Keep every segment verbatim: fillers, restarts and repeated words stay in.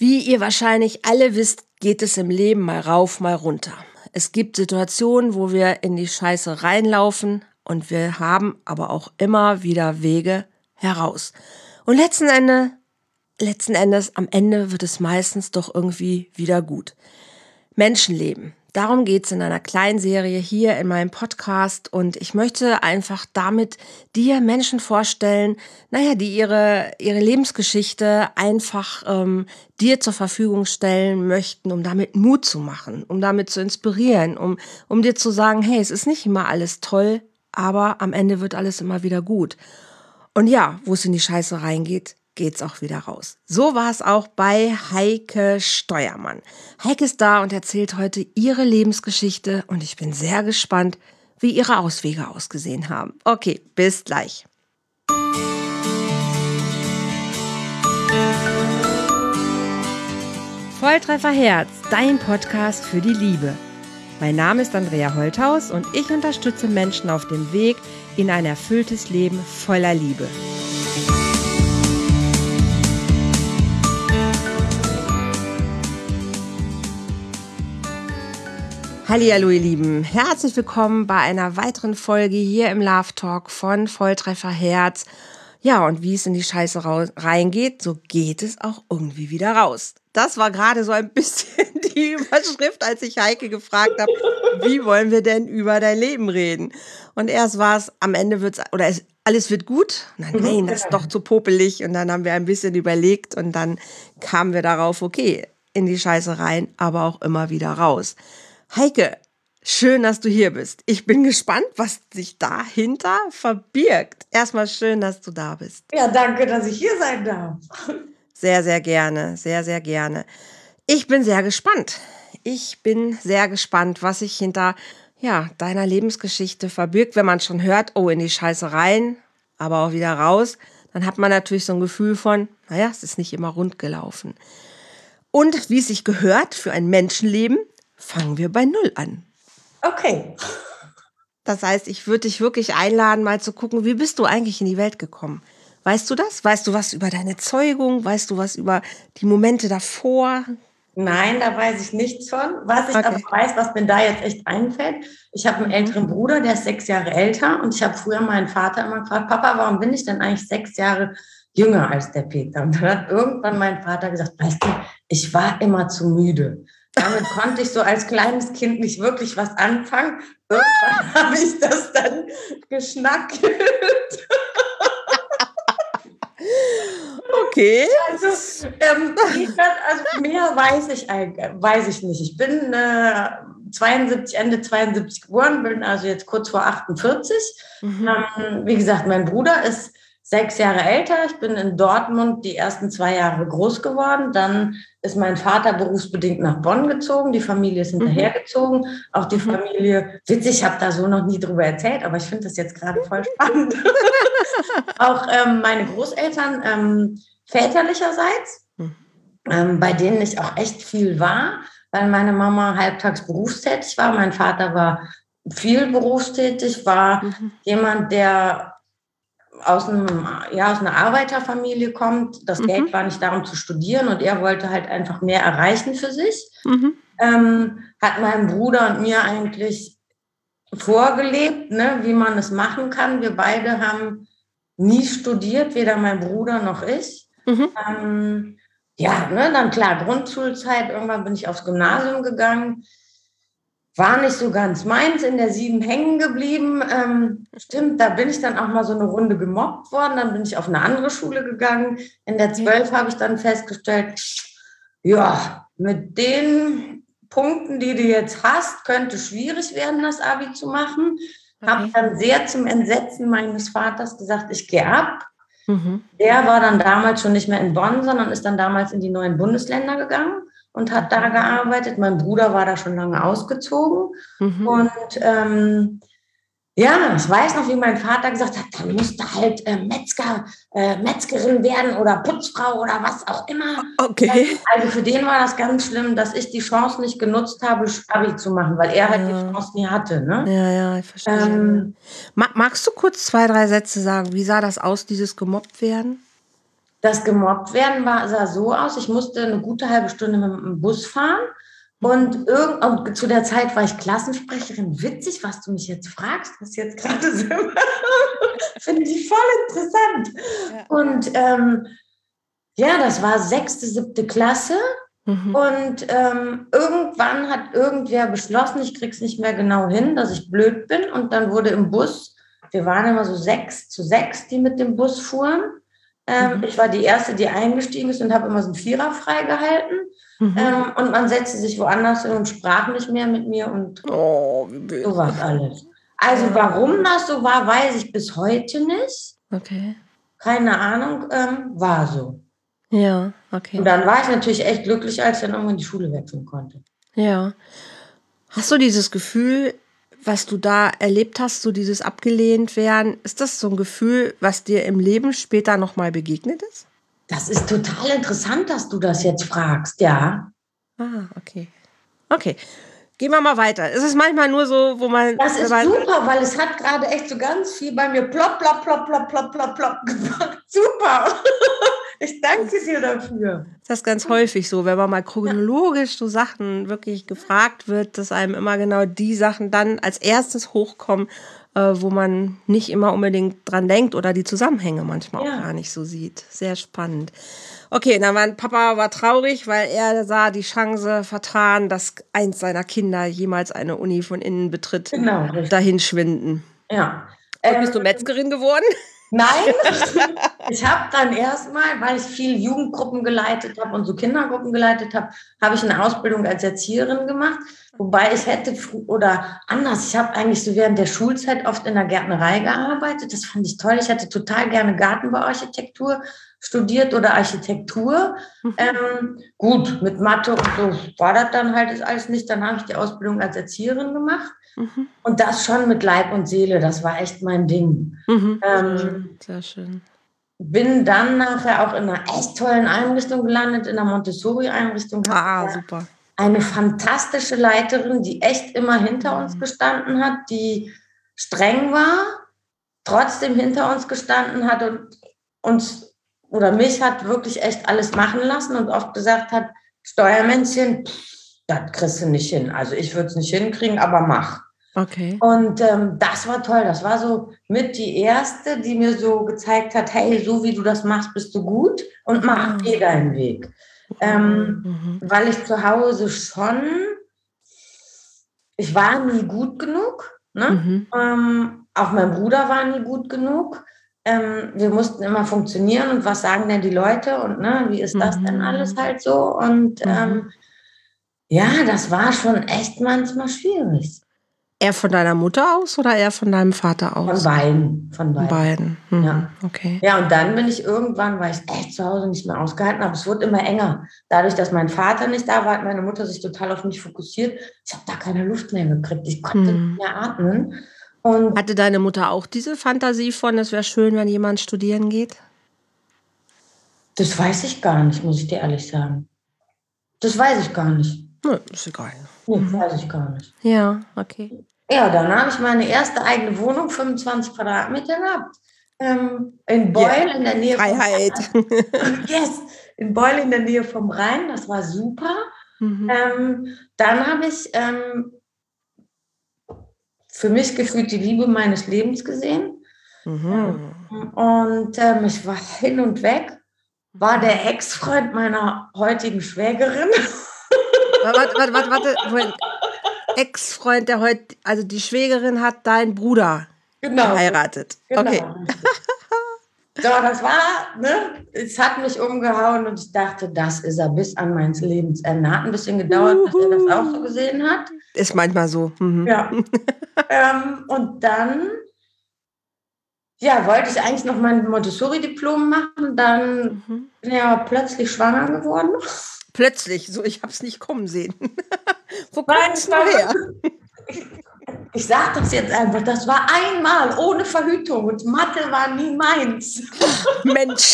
Wie ihr wahrscheinlich alle wisst, geht es im Leben mal rauf, mal runter. Es gibt Situationen, wo wir in die Scheiße reinlaufen und wir haben aber auch immer wieder Wege heraus. Und letzten Endes, letzten Endes, am Ende wird es meistens doch irgendwie wieder gut. Menschenleben. Darum geht's in einer kleinen Serie hier in meinem Podcast und ich möchte einfach damit dir Menschen vorstellen, naja, die ihre ihre Lebensgeschichte einfach ähm, dir zur Verfügung stellen möchten, um damit Mut zu machen, um damit zu inspirieren, um um dir zu sagen, hey, es ist nicht immer alles toll, aber am Ende wird alles immer wieder gut. Und ja, wo es in die Scheiße reingeht, geht's auch wieder raus. So war es auch bei Heike Steuermann. Heike ist da und erzählt heute ihre Lebensgeschichte und ich bin sehr gespannt, wie ihre Auswege ausgesehen haben. Okay, bis gleich. Volltreffer Herz, dein Podcast für die Liebe. Mein Name ist Andrea Holthaus und ich unterstütze Menschen auf dem Weg in ein erfülltes Leben voller Liebe. Hallihallo ihr Lieben, herzlich willkommen bei einer weiteren Folge hier im Love Talk von Volltreffer Herz. Ja, und wie es in die Scheiße reingeht, so geht es auch irgendwie wieder raus. Das war gerade so ein bisschen die Überschrift, als ich Heike gefragt habe, wie wollen wir denn über dein Leben reden? Und erst war es, am Ende wird's, oder es, alles wird gut. Nein, nein, das ist doch zu popelig. Und dann haben wir ein bisschen überlegt und dann kamen wir darauf, okay, in die Scheiße rein, aber auch immer wieder raus. Heike, schön, dass du hier bist. Ich bin gespannt, was sich dahinter verbirgt. Erstmal schön, dass du da bist. Ja, danke, dass ich hier sein darf. Sehr, sehr gerne, sehr, sehr gerne. Ich bin sehr gespannt. Ich bin sehr gespannt, was sich hinter ja, deiner Lebensgeschichte verbirgt. Wenn man schon hört, oh, in die Scheiße rein, aber auch wieder raus, dann hat man natürlich so ein Gefühl von, naja, es ist nicht immer rund gelaufen. Und wie es sich gehört für ein Menschenleben, fangen wir bei Null an. Okay. Das heißt, ich würde dich wirklich einladen, mal zu gucken, wie bist du eigentlich in die Welt gekommen? Weißt du das? Weißt du was über deine Zeugung? Weißt du was über die Momente davor? Nein, da weiß ich nichts von. Was ich Okay. aber weiß, was mir da jetzt echt einfällt, ich habe einen älteren Bruder, der ist sechs Jahre älter und ich habe früher meinen Vater immer gefragt, Papa, warum bin ich denn eigentlich sechs Jahre jünger als der Peter? Und dann hat irgendwann mein Vater gesagt, weißt du, ich war immer zu müde. Damit konnte ich so als kleines Kind nicht wirklich was anfangen. Irgendwann habe ich das dann geschnackt. Okay. Also, ähm, also mehr weiß ich eigentlich, weiß ich nicht. Ich bin äh, zweiundsiebzig, Ende zweiundsiebzig geboren, bin also jetzt kurz vor achtundvierzig. Mhm. Ähm, wie gesagt, mein Bruder ist sechs Jahre älter. Ich bin in Dortmund die ersten zwei Jahre groß geworden. Dann ist mein Vater berufsbedingt nach Bonn gezogen. Die Familie ist hinterhergezogen. Mhm. Auch die Familie, witzig, ich habe da so noch nie drüber erzählt, aber ich finde das jetzt gerade voll spannend. Auch ähm, meine Großeltern ähm, väterlicherseits, mhm. ähm, bei denen ich auch echt viel war, weil meine Mama halbtags berufstätig war. Mein Vater war viel berufstätig, war mhm. jemand, der aus, einem, ja, aus einer Arbeiterfamilie kommt. Das mhm. Geld war nicht darum zu studieren und er wollte halt einfach mehr erreichen für sich. Mhm. Ähm, hat meinem Bruder und mir eigentlich vorgelebt, ne, wie man es machen kann. Wir beide haben nie studiert, weder mein Bruder noch ich. Mhm. Ähm, ja, ne, dann klar, Grundschulzeit, irgendwann bin ich aufs Gymnasium gegangen. War nicht so ganz meins, in der sieben hängen geblieben. Ähm, stimmt, da bin ich dann auch mal so eine Runde gemobbt worden. Dann bin ich auf eine andere Schule gegangen. In der zwölf habe ich dann festgestellt, ja, mit den Punkten, die du jetzt hast, könnte schwierig werden, das Abi zu machen. Okay. Habe dann sehr zum Entsetzen meines Vaters gesagt, ich gehe ab. Mhm. Der war dann damals schon nicht mehr in Bonn, sondern ist dann damals in die neuen Bundesländer gegangen und hat da gearbeitet. Mein Bruder war da schon lange ausgezogen. Mhm. Und ähm, ja, ich weiß noch, wie mein Vater gesagt hat, dann musst du halt äh, Metzger, äh, Metzgerin werden oder Putzfrau oder was auch immer. Okay. Also für den war das ganz schlimm, dass ich die Chance nicht genutzt habe, Abi zu machen, weil er halt ja. die Chance nie hatte. Ne? Ja, ja, ich verstehe. Ähm, Magst du kurz zwei, drei Sätze sagen? Wie sah das aus, dieses gemobbt werden? Das gemobbt werden war, sah so aus, ich musste eine gute halbe Stunde mit dem Bus fahren und, irgend, und zu der Zeit war ich Klassensprecherin. Witzig, was du mich jetzt fragst, was jetzt gerade so finde ich voll interessant. Ja. Und ähm, ja, das war sechste, siebte Klasse. Mhm. Und ähm, irgendwann hat irgendwer beschlossen, ich krieg's nicht mehr genau hin, dass ich blöd bin. Und dann wurde im Bus, wir waren immer so sechs zu sechs, die mit dem Bus fuhren. Ähm, mhm. Ich war die Erste, die eingestiegen ist und habe immer so einen Vierer freigehalten. Mhm. Ähm, und man setzte sich woanders hin und sprach nicht mehr mit mir und oh, so war alles. Also warum das so war, weiß ich bis heute nicht. Okay. Keine Ahnung, ähm, war so. Ja, okay. Und dann war ich natürlich echt glücklich, als ich dann irgendwann die Schule wechseln konnte. Ja. Hast du dieses Gefühl, was du da erlebt hast, so dieses abgelehnt werden, ist das so ein Gefühl, was dir im Leben später nochmal begegnet ist? Das ist total interessant, dass du das jetzt fragst, ja. Ah, okay. Okay. Gehen wir mal weiter. Es ist manchmal nur so, wo man... Das ist man, super, weil es hat gerade echt so ganz viel bei mir plopp, plopp, plopp, plopp, plopp, plopp, plopp gemacht. Super. Ich danke dir dafür. Das ist ganz häufig so, wenn man mal chronologisch so Sachen wirklich gefragt wird, dass einem immer genau die Sachen dann als erstes hochkommen, äh, wo man nicht immer unbedingt dran denkt oder die Zusammenhänge manchmal ja. auch gar nicht so sieht. Sehr spannend. Okay, dann war Papa war traurig, weil er sah die Chance vertan, dass eins seiner Kinder jemals eine Uni von innen betritt, genau, dahin schwinden. Ja. Und bist du Metzgerin geworden? Nein, ich habe dann erstmal, weil ich viel Jugendgruppen geleitet habe und so Kindergruppen geleitet habe, habe ich eine Ausbildung als Erzieherin gemacht. Wobei ich hätte, oder anders, ich habe eigentlich so während der Schulzeit oft in der Gärtnerei gearbeitet. Das fand ich toll. Ich hätte total gerne Gartenbauarchitektur studiert oder Architektur. Mhm. Ähm, gut, mit Mathe und so war das dann halt alles nicht. Dann habe ich die Ausbildung als Erzieherin gemacht. Mhm. Und das schon mit Leib und Seele. Das war echt mein Ding. Mhm. Ähm, Sehr schön. Bin dann nachher auch in einer echt tollen Einrichtung gelandet, in einer Montessori-Einrichtung. Ah, super. Eine fantastische Leiterin, die echt immer hinter uns gestanden hat, die streng war, trotzdem hinter uns gestanden hat und uns oder mich hat wirklich echt alles machen lassen und oft gesagt hat, Steuermännchen, das kriegst du nicht hin. Also ich würde es nicht hinkriegen, aber mach. Okay. Und ähm, das war toll. Das war so mit die erste, die mir so gezeigt hat, hey, so wie du das machst, bist du gut und mach dir deinen Weg. Ähm, mhm. Weil ich zu Hause schon, ich war nie gut genug, ne? Mhm. Ähm, auch mein Bruder war nie gut genug. Ähm, wir mussten immer funktionieren und was sagen denn die Leute und ne, wie ist das mhm. denn alles halt so? Und mhm. ähm, ja, das war schon echt manchmal schwierig. Eher von deiner Mutter aus oder eher von deinem Vater aus? Von beiden. Von beiden. beiden. Mhm. Ja. Okay. Ja, und dann bin ich irgendwann, weil ich echt zu Hause nicht mehr ausgehalten habe, es wurde immer enger. Dadurch, dass mein Vater nicht da war, hat meine Mutter sich total auf mich fokussiert. Ich habe da keine Luft mehr gekriegt. Ich konnte mhm. nicht mehr atmen. Und hatte deine Mutter auch diese Fantasie von, es wäre schön, wenn jemand studieren geht? Das weiß ich gar nicht, muss ich dir ehrlich sagen. Das weiß ich gar nicht. Ne, ist egal. Nee, mhm. weiß ich gar nicht. Ja, okay. Ja, dann habe ich meine erste eigene Wohnung, fünfundzwanzig Quadratmeter gehabt. Ähm, in Beul, yeah. in der Nähe Freiheit. vom Rhein. Yes, in Beul in der Nähe vom Rhein. Das war super. Mhm. Ähm, dann habe ich ähm, für mich gefühlt die Liebe meines Lebens gesehen. Mhm. Und ähm, ich war hin und weg. War der Ex-Freund meiner heutigen Schwägerin. Warte, warte, warte, warte. Ex-Freund, der heute, also die Schwägerin hat deinen Bruder genau. geheiratet. Genau. Okay. So, das war, ne, es hat mich umgehauen und ich dachte, das ist er bis an mein Lebensende. Hat ein bisschen gedauert, Uhu. bis er das auch so gesehen hat. Ist manchmal so. Mhm. Ja. ähm, und dann, ja, wollte ich eigentlich noch mein Montessori-Diplom machen, dann mhm. bin ich aber plötzlich schwanger geworden. Plötzlich, so ich habe es nicht kommen sehen. Wo kommst du her? Ich, ich sage das jetzt einfach, das war einmal ohne Verhütung und Mathe war nie meins. Mensch.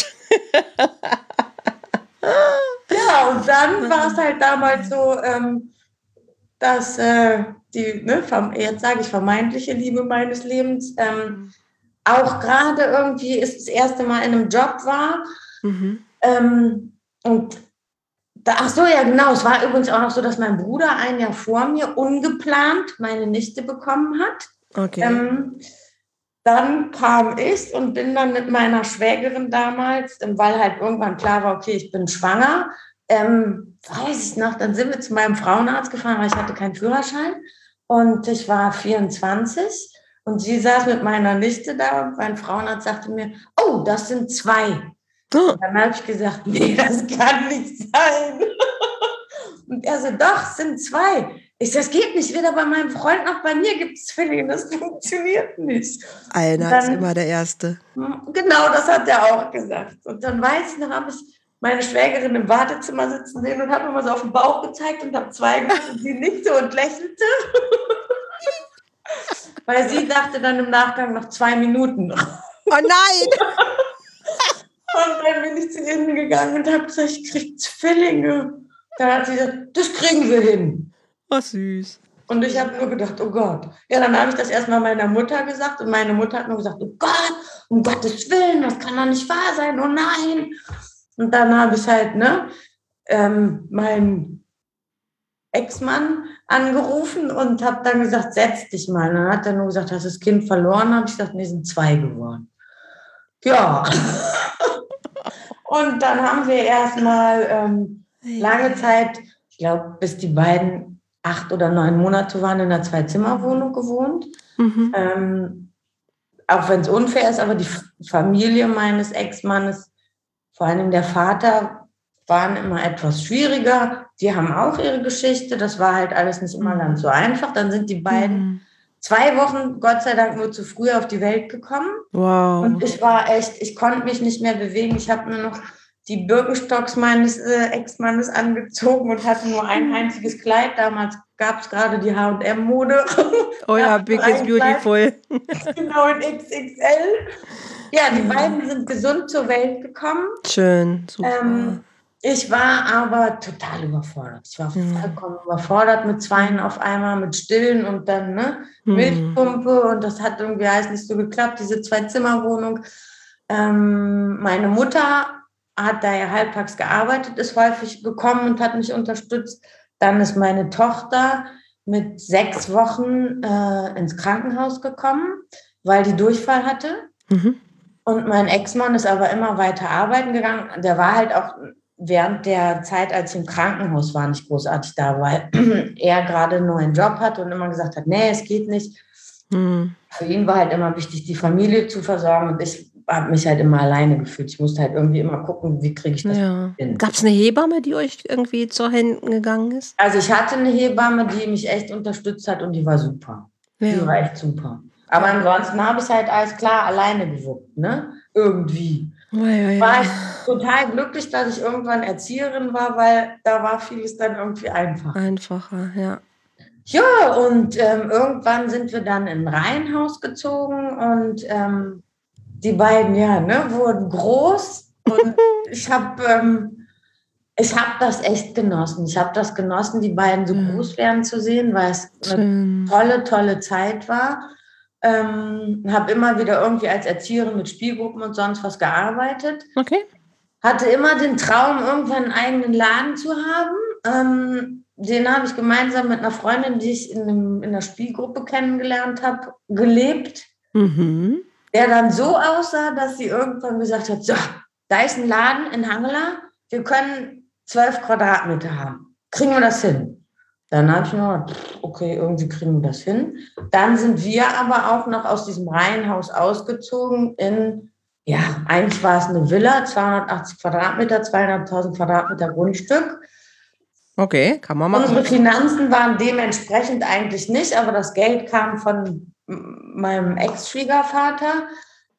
Ja, und dann war es halt damals so, ähm, dass äh, die, ne, jetzt sage ich vermeintliche Liebe meines Lebens, ähm, auch gerade irgendwie ist das erste Mal in einem Job war, Mhm. Ähm, und da, ach so, ja genau, es war übrigens auch noch so, dass mein Bruder ein Jahr vor mir ungeplant meine Nichte bekommen hat. Okay. Ähm, dann kam ich und bin dann mit meiner Schwägerin damals, weil halt irgendwann klar war, okay, ich bin schwanger, ähm, weiß ich noch, dann sind wir zu meinem Frauenarzt gefahren, weil ich hatte keinen Führerschein und ich war vierundzwanzig und sie saß mit meiner Nichte da und mein Frauenarzt sagte mir, oh, das sind zwei. Und dann habe ich gesagt, nee, das kann nicht sein. Und er so, doch, es sind zwei. Ich so, das geht nicht, weder bei meinem Freund noch bei mir gibt es Zwillinge, das funktioniert nicht. Einer dann, ist immer der Erste. Genau, das hat er auch gesagt. Und dann weiß ich noch, habe ich meine Schwägerin im Wartezimmer sitzen sehen und habe immer so auf den Bauch gezeigt und habe zwei gemacht und sie nickte und lächelte. Weil sie dachte dann im Nachgang noch zwei Minuten. Oh nein! Und dann bin ich zu ihnen gegangen und habe gesagt, ich kriege Zwillinge. Dann hat sie gesagt, das kriegen wir hin. Oh, süß. Und ich habe nur gedacht, oh Gott. Ja, dann habe ich das erstmal meiner Mutter gesagt und meine Mutter hat nur gesagt, oh Gott, um Gottes Willen, das kann doch nicht wahr sein, oh nein. Und dann habe ich halt, ne, ähm, meinen Ex-Mann angerufen und habe dann gesagt, setz dich mal. Und dann hat er nur gesagt, hast du das Kind verloren? Habe ich gesagt, nee, sind zwei geworden. Ja. Und dann haben wir erstmal ähm, lange Zeit, ich glaube, bis die beiden acht oder neun Monate waren, in einer Zwei-Zimmer-Wohnung gewohnt. Mhm. Ähm, auch wenn es unfair ist, aber die Familie meines Ex-Mannes, vor allem der Vater, waren immer etwas schwieriger. Die haben auch ihre Geschichte. Das war halt alles nicht immer ganz so einfach. Dann sind die beiden Mhm. zwei Wochen, Gott sei Dank, nur zu früh auf die Welt gekommen. Wow. Und ich war echt, ich konnte mich nicht mehr bewegen. Ich habe nur noch die Birkenstocks meines äh, Ex-Mannes angezogen und hatte nur ein einziges Kleid. Damals gab es gerade die H und M-Mode. Oh ja, Big is beautiful. Genau, in X X L. Ja, die beiden sind gesund zur Welt gekommen. Schön, super. Ähm, ich war aber total überfordert. Ich war Mhm. vollkommen überfordert mit Zweien auf einmal, mit Stillen und dann ne, Mhm. Milchpumpe. Und das hat irgendwie alles nicht so geklappt, diese Zwei-Zimmer-Wohnung. Ähm, meine Mutter hat da ja halbtags gearbeitet, ist häufig gekommen und hat mich unterstützt. Dann ist meine Tochter mit sechs Wochen äh, ins Krankenhaus gekommen, weil die Durchfall hatte. Mhm. Und mein Ex-Mann ist aber immer weiter arbeiten gegangen. Der war halt auch während der Zeit, als ich im Krankenhaus war, nicht großartig da, weil er gerade einen neuen Job hatte und immer gesagt hat, nee, es geht nicht. Mhm. Für ihn war halt immer wichtig, die Familie zu versorgen und ich habe mich halt immer alleine gefühlt. Ich musste halt irgendwie immer gucken, wie kriege ich das Ja. hin. Gab es eine Hebamme, die euch irgendwie zur Händen gegangen ist? Also ich hatte eine Hebamme, die mich echt unterstützt hat und die war super. Ja. Die war echt super. Aber ansonsten habe ich halt alles klar alleine gewuppt, ne? Irgendwie. Ja, ja, ja. War ich total glücklich, dass ich irgendwann Erzieherin war, weil da war vieles dann irgendwie einfacher. Einfacher, ja. Ja, und ähm, irgendwann sind wir dann in ein Reihenhaus gezogen und ähm, die beiden, ja, ne, wurden groß und ich habe ähm, ich hab das echt genossen. Ich habe das genossen, die beiden so ja. groß werden zu sehen, weil es eine Schön. tolle, tolle Zeit war. Ähm, habe immer wieder irgendwie als Erzieherin mit Spielgruppen und sonst was gearbeitet. Okay. Hatte immer den Traum, irgendwann einen eigenen Laden zu haben. Ähm, den habe ich gemeinsam mit einer Freundin, die ich in, einem, in einer Spielgruppe kennengelernt habe, gelebt. Mhm. Der dann so aussah, dass sie irgendwann gesagt hat, so, da ist ein Laden in Hangela, wir können zwölf Quadratmeter haben. Kriegen wir das hin? Dann habe ich mir gedacht, okay, irgendwie kriegen wir das hin. Dann sind wir aber auch noch aus diesem Reihenhaus ausgezogen in, ja, eigentlich war es eine Villa, zweihundertachtzig Quadratmeter, zweieinhalbtausend Quadratmeter Grundstück. Okay, kann man machen. Unsere Finanzen waren dementsprechend eigentlich nicht, aber das Geld kam von meinem Ex-Schwiegervater.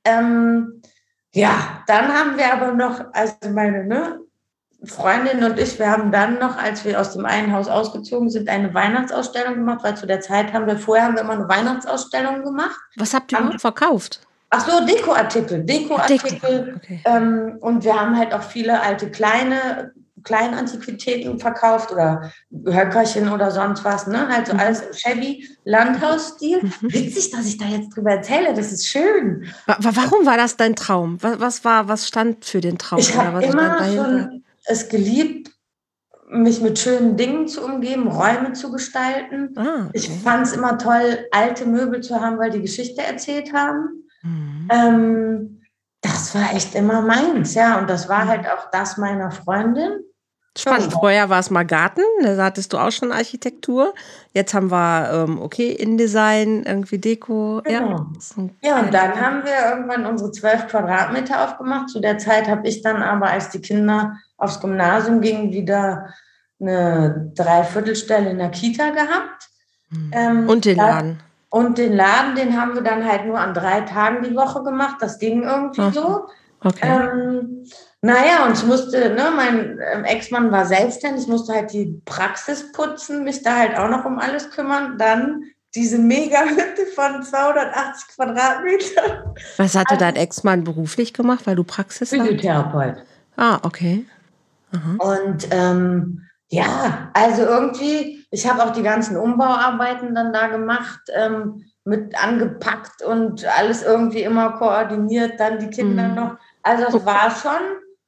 Ähm, ja, dann haben wir aber noch, also meine ne, Freundin und ich, wir haben dann noch, als wir aus dem einen Haus ausgezogen sind, eine Weihnachtsausstellung gemacht, weil zu der Zeit haben wir, vorher haben wir immer eine Weihnachtsausstellung gemacht. Was habt ihr überhaupt verkauft? Ach so, Dekoartikel, Dekoartikel. Deko. Okay. Ähm, und wir haben halt auch viele alte kleine Kleinantiquitäten verkauft oder Höckerchen oder sonst was, ne? Halt so Mhm. alles im Chevy Landhausstil. Mhm. Witzig, dass ich da jetzt drüber erzähle, das ist schön. Wa- wa- Warum war das dein Traum? Was, was war, was stand für den Traum Ich oder habe was stand immer dahinter? schon es geliebt, mich mit schönen Dingen zu umgeben, Räume zu gestalten. Ah, Ich okay. fand es immer toll, alte Möbel zu haben, weil die Geschichte erzählt haben. Mhm. Ähm, das war echt immer meins, ja. Und das war Mhm. halt auch das meiner Freundin. Ja, Spannend. Vorher war es mal Garten, da hattest du auch schon Architektur. Jetzt haben wir, ähm, okay, InDesign, irgendwie Deko. Ja, genau. das ist ein Ja, und dann geiler- haben wir irgendwann unsere zwölf Quadratmeter aufgemacht. Zu der Zeit habe ich dann aber, als die Kinder aufs Gymnasium gingen, wieder eine Dreiviertelstelle in der Kita gehabt. Mhm. Ähm, Und den da- Laden. Und den Laden, den haben wir dann halt nur an drei Tagen die Woche gemacht. Das ging irgendwie Aha. so. Okay. Ähm, naja, und ich musste, ne, mein ähm, Ex-Mann war selbstständig, ich musste halt die Praxis putzen, mich da halt auch noch um alles kümmern. Dann diese Mega-Hütte von zweihundertachtzig Quadratmetern. Was hatte Also dein Ex-Mann beruflich gemacht, weil du Praxis hast? Physiotherapeut. Ah, okay. Aha. Und ähm, ja, also irgendwie, ich habe auch die ganzen Umbauarbeiten dann da gemacht, ähm, mit angepackt und alles irgendwie immer koordiniert, dann die Kinder Mhm. noch. Also es war schon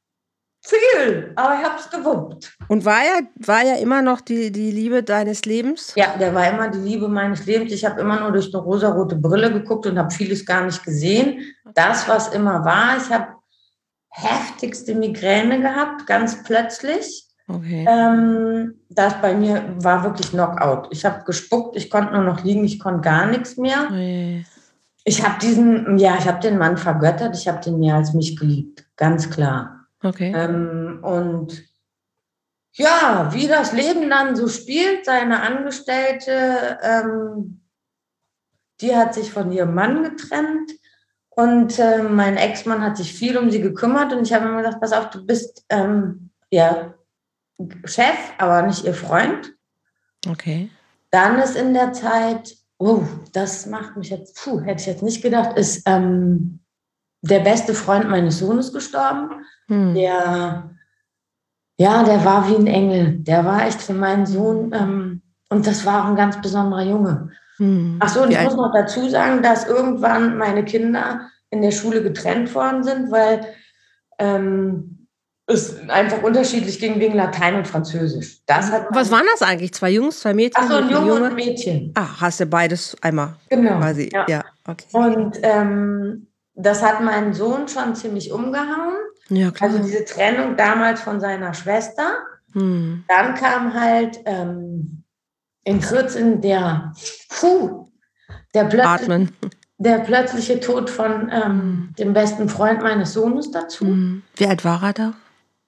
viel, aber ich habe es gewuppt. Und war er, war er immer noch die, die Liebe deines Lebens? Ja, der war immer die Liebe meines Lebens. Ich habe immer nur durch eine rosarote Brille geguckt und habe vieles gar nicht gesehen. Das, was immer war, ich habe heftigste Migräne gehabt, ganz plötzlich. Okay. Ähm, das bei mir war wirklich Knockout. Ich habe gespuckt, ich konnte nur noch liegen, ich konnte gar nichts mehr. Oh je. Ich habe diesen, ja, ich habe den Mann vergöttert, ich habe den mehr als mich geliebt, ganz klar. Okay. Ähm, und ja, wie das Leben dann so spielt, seine Angestellte, ähm, die hat sich von ihrem Mann getrennt und äh, mein Ex-Mann hat sich viel um sie gekümmert und ich habe immer gesagt, pass auf, du bist ähm, ja Chef, aber nicht ihr Freund. Okay. Dann ist in der Zeit, oh, das macht mich jetzt, puh, hätte ich jetzt nicht gedacht, ist ähm, der beste Freund meines Sohnes gestorben. Hm. Der, ja, der war wie ein Engel. Der war echt für meinen Sohn, ähm, und das war auch ein ganz besonderer Junge. Hm. Ach so, und Wie ich alt? muss noch dazu sagen, dass irgendwann meine Kinder in der Schule getrennt worden sind, weil ähm, es einfach unterschiedlich ging wegen Latein und Französisch. Das hat Was waren das eigentlich? Zwei Jungs, zwei Mädchen? Ach so, ein Wie viele Junge und ein Mädchen. Ah, hast du beides einmal Genau. quasi. Ja. Ja, okay. Und ähm, das hat meinen Sohn schon ziemlich umgehauen. Ja, klar. Also diese Trennung damals von seiner Schwester. Hm. Dann kam halt ähm, in vierzehn der, puh, der, plötzlich, Atmen. der plötzliche Tod von ähm, dem besten Freund meines Sohnes dazu. Hm. Wie alt war er da?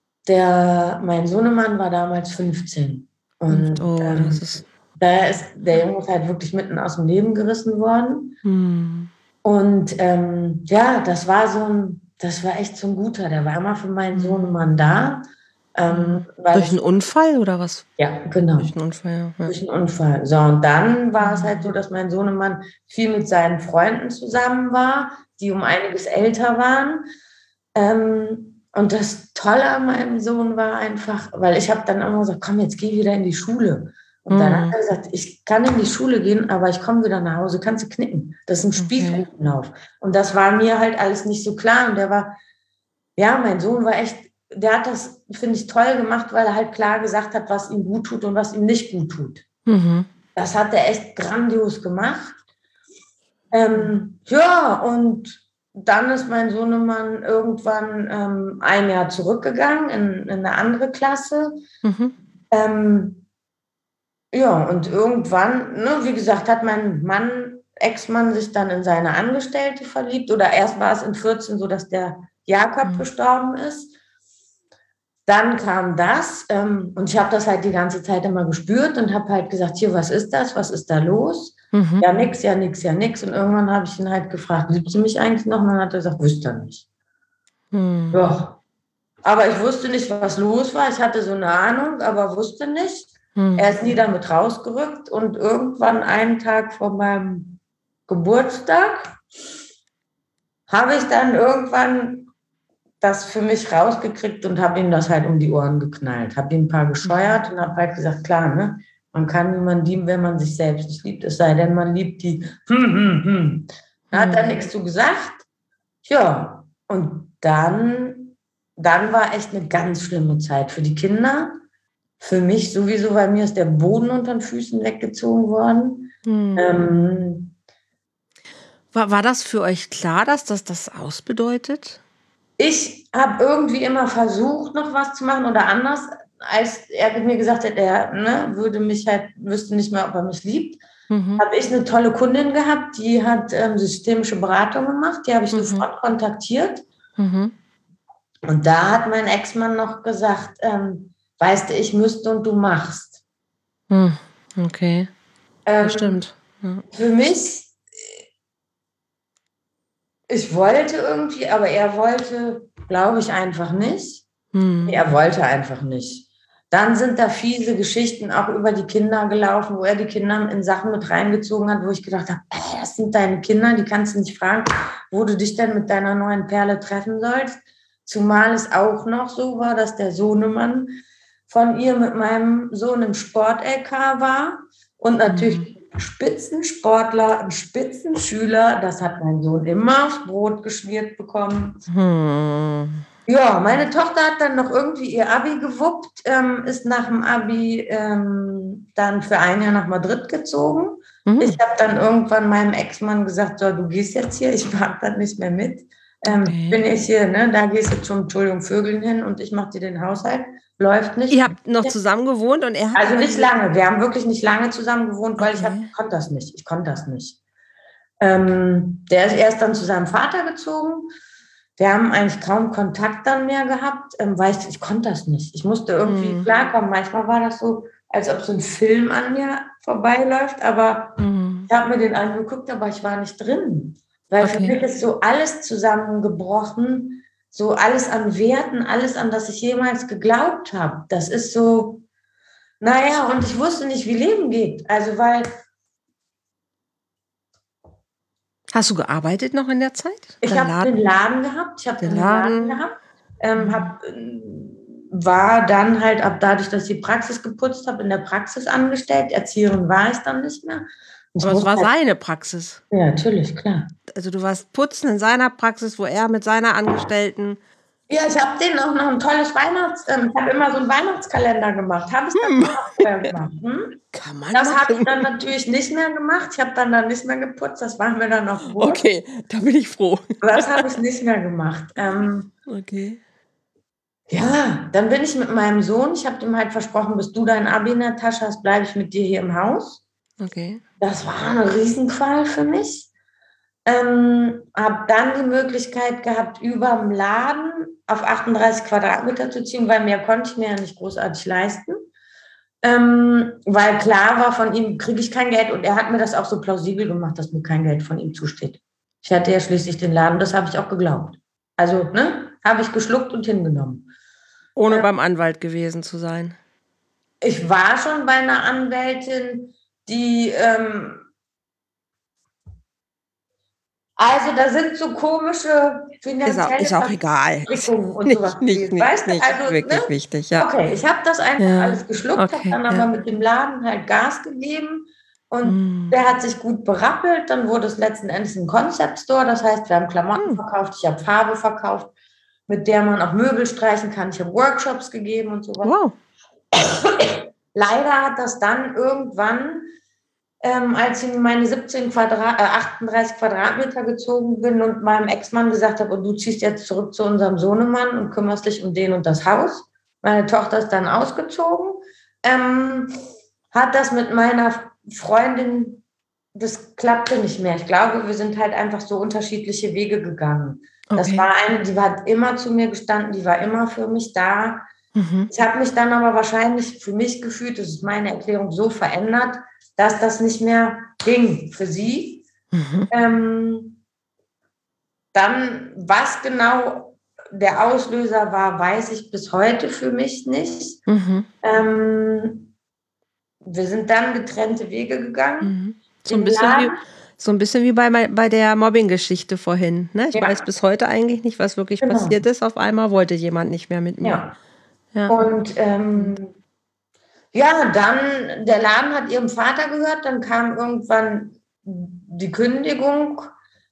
Der, mein Sohnemann war damals fünfzehn. Und Oh, ähm, das ist. da ist der Junge ist halt wirklich mitten aus dem Leben gerissen worden. Hm. Und ähm, ja, das war so ein, das war echt so ein guter. Der war immer für meinen Sohnemann da. Ähm, weil Durch es- einen Unfall oder was? Ja, genau. Durch einen Unfall, ja. ja. Durch einen Unfall. So, und dann war es halt so, dass mein Sohnemann viel mit seinen Freunden zusammen war, die um einiges älter waren. Ähm, und das Tolle an meinem Sohn war einfach, weil ich habe dann immer gesagt, komm, jetzt geh wieder in die Schule. Und dann hat er gesagt, ich kann in die Schule gehen, aber ich komme wieder nach Hause, kannst du knicken. Das ist ein Spießrutenlauf. Und das war mir halt alles nicht so klar. Und der war, ja, mein Sohn war echt, der hat das, finde ich, toll gemacht, weil er halt klar gesagt hat, was ihm gut tut und was ihm nicht gut tut. Mhm. Das hat er echt grandios gemacht. Ähm, ja, und dann ist mein Sohnemann irgendwann ähm, ein Jahr zurückgegangen in, in eine andere Klasse. Mhm. Ähm, ja, und irgendwann, ne, wie gesagt, hat mein Mann, Ex-Mann, sich dann in seine Angestellte verliebt. Oder erst war es in vierzehn so, dass der Jakob Mhm. gestorben ist. Dann kam das ähm, und ich habe das halt die ganze Zeit immer gespürt und habe halt gesagt, hier, was ist das? Was ist da los? Mhm. Ja, nix, ja, nix, ja, nix. Und irgendwann habe ich ihn halt gefragt, liebt du mich eigentlich noch? Und dann hat er gesagt, wüsste er nicht. Mhm. Ja. Aber ich wusste nicht, was los war. Ich hatte so eine Ahnung, aber wusste nicht. Mhm. Er ist nie damit rausgerückt und irgendwann einen Tag vor meinem Geburtstag habe ich dann irgendwann das für mich rausgekriegt und habe ihm das halt um die Ohren geknallt. Habe ihn ein paar gescheuert und habe halt gesagt, klar, ne, man kann niemanden lieben, wenn man sich selbst nicht liebt, es sei denn, man liebt die. Hm, hm, hm. Da hat er nichts zu gesagt. Ja, und dann, dann war echt eine ganz schlimme Zeit für die Kinder. Für mich sowieso, weil mir ist der Boden unter den Füßen weggezogen worden. Hm. Ähm, War, war das für euch klar, dass das das ausbedeutet? Ich habe irgendwie immer versucht, noch was zu machen oder anders, als er mir gesagt hat, er ne, würde mich halt, wüsste nicht mehr, ob er mich liebt. Mhm. Habe ich eine tolle Kundin gehabt, die hat ähm, systemische Beratung gemacht, die habe ich Mhm. sofort kontaktiert. Mhm. Und da hat mein Ex-Mann noch gesagt, ähm, weißt du, ich müsste und du machst. Hm. Okay, Ähm, das stimmt. Ja. Für mich, ich wollte irgendwie, aber er wollte, glaube ich, einfach nicht. Hm. Er wollte einfach nicht. Dann sind da fiese Geschichten auch über die Kinder gelaufen, wo er die Kinder in Sachen mit reingezogen hat, wo ich gedacht habe, ey, das sind deine Kinder, die kannst du nicht fragen, wo du dich denn mit deiner neuen Perle treffen sollst. Zumal es auch noch so war, dass der Sohnemann von ihr mit meinem Sohn im Sport-L K war und natürlich ein Spitzensportler, ein Spitzenschüler, das hat mein Sohn immer aufs Brot geschmiert bekommen. Hm. Ja, meine Tochter hat dann noch irgendwie ihr Abi gewuppt, ähm, ist nach dem Abi ähm, dann für ein Jahr nach Madrid gezogen. Mhm. Ich habe dann irgendwann meinem Ex-Mann gesagt, so, du gehst jetzt hier, ich mag das nicht mehr mit. Ähm, Okay. Bin ich hier, ne, da gehst du zum, Entschuldigung, Vögeln hin und ich mache dir den Haushalt. Läuft nicht. Ihr habt noch zusammen gewohnt und er hat... Also nicht lange, wir haben wirklich nicht lange zusammen gewohnt, weil Okay. ich hab, konnte das nicht, ich konnte das nicht. Ähm, der ist erst dann zu seinem Vater gezogen. Wir haben eigentlich kaum Kontakt dann mehr gehabt, ähm, weil ich, ich konnte das nicht. Ich musste irgendwie Mhm. klarkommen. Manchmal war das so, als ob so ein Film an mir vorbeiläuft, aber Mhm. ich habe mir den angeguckt, aber ich war nicht drin. Weil Okay. für mich ist so alles zusammengebrochen, so alles an Werten, alles an das ich jemals geglaubt habe. Das ist so, naja, und ich wusste nicht, wie Leben geht. Also, weil Hast du gearbeitet noch in der Zeit? ich Dein habe den Laden gehabt, ich habe Den den Laden Laden. gehabt, ähm, hab, äh, war dann halt ab dadurch, dass ich die Praxis geputzt habe, in der Praxis angestellt. Erzieherin war ich dann nicht mehr. Ich Aber es musste war halt, seine Praxis. ja, natürlich, klar. Also du warst putzen in seiner Praxis, wo er mit seiner Angestellten... Ja, ich habe denen auch noch ein tolles Weihnachts-, ähm, ich habe immer so einen Weihnachtskalender gemacht. Habe ich dann auch vorher gemacht. Hm? Kann man Das habe ich machen. dann natürlich nicht mehr gemacht. Ich habe dann dann nicht mehr geputzt. Das war mir dann noch wurscht. Okay, da bin ich froh. Das habe ich nicht mehr gemacht. Ähm, Okay. Ja, dann bin ich mit meinem Sohn, ich habe dem halt versprochen, bis du dein Abi in der Tasche hast, bleibe ich mit dir hier im Haus. Okay. Das war eine Riesenqual für mich. Ähm, habe dann die Möglichkeit gehabt, über dem Laden auf achtunddreißig Quadratmeter zu ziehen, weil mehr konnte ich mir ja nicht großartig leisten. Ähm, weil klar war, von ihm kriege ich kein Geld und er hat mir das auch so plausibel gemacht, dass mir kein Geld von ihm zusteht. Ich hatte ja schließlich den Laden, das habe ich auch geglaubt. Also, ne, habe ich geschluckt und hingenommen. Ohne beim Anwalt gewesen zu sein. Ich war schon bei einer Anwältin, die, ähm, also da sind so komische finanzielle Ist auch, ist auch egal. Verstrickungen und Nicht, sowas nicht, gewesen. nicht, Weißt du, nicht also, wirklich ne? wichtig, ja. Okay, ich habe das einfach Ja, alles geschluckt, okay, habe dann ja. aber mit dem Laden halt Gas gegeben und Hm. der hat sich gut berappelt. Dann wurde es letzten Endes ein Concept Store, das heißt, wir haben Klamotten Hm. verkauft, ich habe Farbe verkauft, mit der man auch Möbel streichen kann. Ich habe Workshops gegeben und sowas. Wow. Leider hat das dann irgendwann, ähm, als ich in meine siebzehn Quadrat, äh, achtunddreißig Quadratmeter gezogen bin und meinem Ex-Mann gesagt habe, und du ziehst jetzt zurück zu unserem Sohnemann und kümmerst dich um den und das Haus. Meine Tochter ist dann ausgezogen. Ähm, hat das mit meiner Freundin, das klappte nicht mehr. Ich glaube, wir sind halt einfach so unterschiedliche Wege gegangen. Das Okay. war eine, die hat immer zu mir gestanden, die war immer für mich da. Mhm. Ich habe mich dann aber wahrscheinlich für mich gefühlt, das ist meine Erklärung, so verändert, dass das nicht mehr ging für sie. Mhm. Ähm, dann, was genau der Auslöser war, weiß ich bis heute für mich nicht. Mhm. Ähm, wir sind dann getrennte Wege gegangen. Mhm. So ein Im bisschen wie, Laden. So ein bisschen wie bei, bei der Mobbing-Geschichte vorhin. Ne? Ich Ja. weiß bis heute eigentlich nicht, was wirklich Genau. passiert ist. Auf einmal wollte jemand nicht mehr mit mir. Ja. Ja. Und ähm, ja, dann, der Laden hat ihrem Vater gehört, dann kam irgendwann die Kündigung.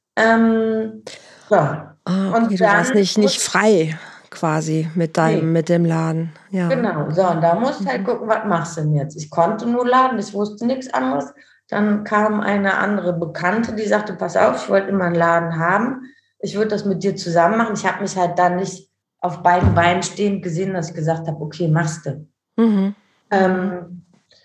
Ähm, ja. Ah, okay, und du dann warst nicht, nicht frei quasi mit deinem, Nee. mit dem Laden. Ja. Genau, so, und da musst du halt gucken, was machst du denn jetzt? Ich konnte nur laden, ich wusste nichts anderes. Dann kam eine andere Bekannte, die sagte, pass auf, ich wollte immer einen Laden haben. Ich würde das mit dir zusammen machen. Ich habe mich halt dann nicht auf beiden Beinen stehend gesehen, dass ich gesagt habe, okay, machst du. Mhm. Ähm,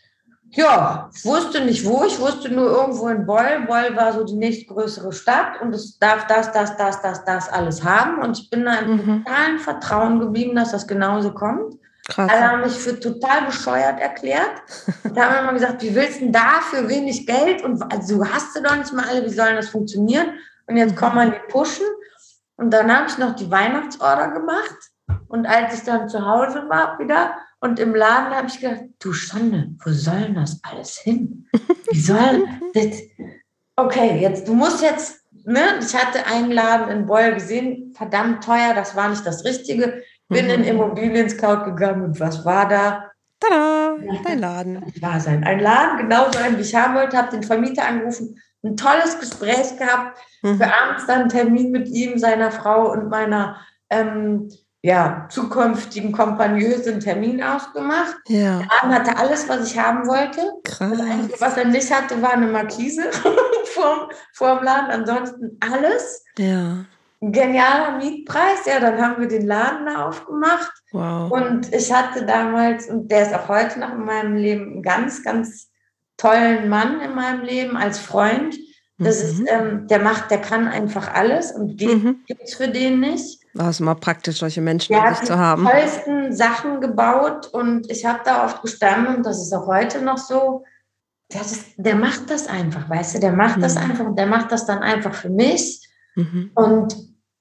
ja, ich wusste nicht wo, ich wusste nur irgendwo in Beul. Beul war so die nächstgrößere Stadt und es darf das, das, das, das, das alles haben. Und ich bin da im Mhm. totalen Vertrauen geblieben, dass das genauso kommt. Krass. Alle haben mich für total bescheuert erklärt und haben immer gesagt, wie willst du denn da für wenig Geld? Und also hast du doch nicht mal alle, wie soll das funktionieren? Und jetzt kommen wir in die Pushen. Und dann habe ich noch die Weihnachtsorder gemacht. Und als ich dann zu Hause war wieder und im Laden, habe ich gedacht, du Schande, wo soll denn das alles hin? Wie soll das? Okay, jetzt, du musst jetzt, ne? Ich hatte einen Laden in Beul gesehen, verdammt teuer, das war nicht das Richtige. Bin in Immobilien-Scout gegangen und was war da? Tada, dein Laden. Das war sein. Ein Laden, genauso einen, wie ich haben wollte, habe den Vermieter angerufen, ein tolles Gespräch gehabt, Mhm. für abends dann einen Termin mit ihm, seiner Frau und meiner ähm, ja, zukünftigen Kompagneuse einen Termin ausgemacht. Ja. Der Laden hatte alles, was ich haben wollte. Krass. Das Einzige, was er nicht hatte, war eine Markise vorm, vorm Laden. Ansonsten alles. Ja. Ein genialer Mietpreis. Ja, dann haben wir den Laden da aufgemacht. Wow. Und ich hatte damals, und der ist auch heute noch in meinem Leben, einen ganz, ganz tollen Mann in meinem Leben als Freund. Das Mhm. ist, ähm, der macht, der kann einfach alles und geht, Mhm. gibt's für den nicht. War es mal praktisch, solche Menschen Der um hat sich die zu haben. tollsten Sachen gebaut und ich habe da oft gestanden und das ist auch heute noch so. Der, ist, der macht das einfach, weißt du, der macht das Mhm. einfach und der macht das dann einfach für mich. Mhm. Und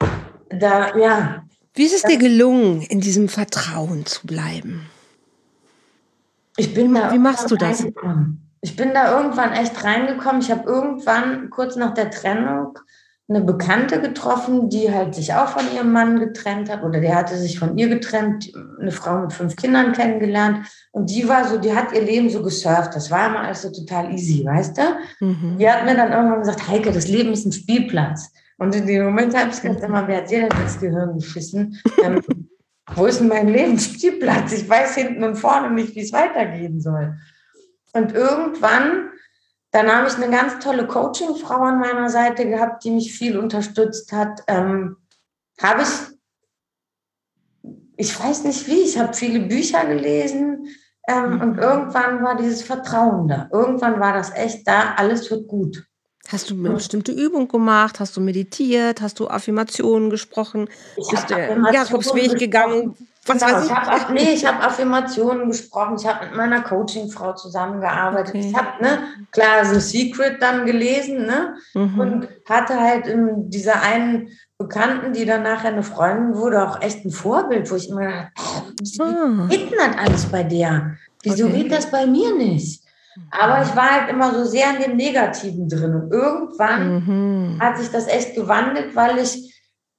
da, ja. Wie ist es dir gelungen, in diesem Vertrauen zu bleiben? Ich bin da Wie machst du das? reingekommen. Ich bin da irgendwann echt reingekommen. Ich habe irgendwann kurz nach der Trennung eine Bekannte getroffen, die halt sich auch von ihrem Mann getrennt hat oder der hatte sich von ihr getrennt, eine Frau mit fünf Kindern kennengelernt und die war so, die hat ihr Leben so gesurft. Das war immer alles so total easy, weißt du? Mhm. Die hat mir dann irgendwann gesagt, Heike, das Leben ist ein Spielplatz. Und in dem Moment habe ich gedacht, immer, wer hat dir denn ins Gehirn geschissen? Ähm, wo ist denn mein Lebensspielplatz? Ich weiß hinten und vorne nicht, wie es weitergehen soll. Und irgendwann, dann habe ich eine ganz tolle Coaching-Frau an meiner Seite gehabt, die mich viel unterstützt hat. Ähm, habe ich, ich weiß nicht wie, ich habe viele Bücher gelesen ähm, Mhm. und irgendwann war dieses Vertrauen da. Irgendwann war das echt da, alles wird gut. Hast du eine bestimmte Übung gemacht? Hast du meditiert? Hast du Affirmationen gesprochen? Ich Bist du habe Jakobsweg gegangen? Was genau, weiß ich? ich habe nee, ich habe Affirmationen gesprochen. Ich habe mit meiner Coaching-Frau zusammengearbeitet. Okay. Ich habe, ne, klar, The Secret dann gelesen, ne, Mhm. und hatte halt in dieser einen Bekannten, die dann nachher eine Freundin wurde, auch echt ein Vorbild, wo ich immer gedacht habe, wie Ah. geht denn das alles bei der? Wieso Okay. geht das bei mir nicht? Aber ich war halt immer so sehr in dem Negativen drin. Und irgendwann Mhm. hat sich das echt gewandelt, weil ich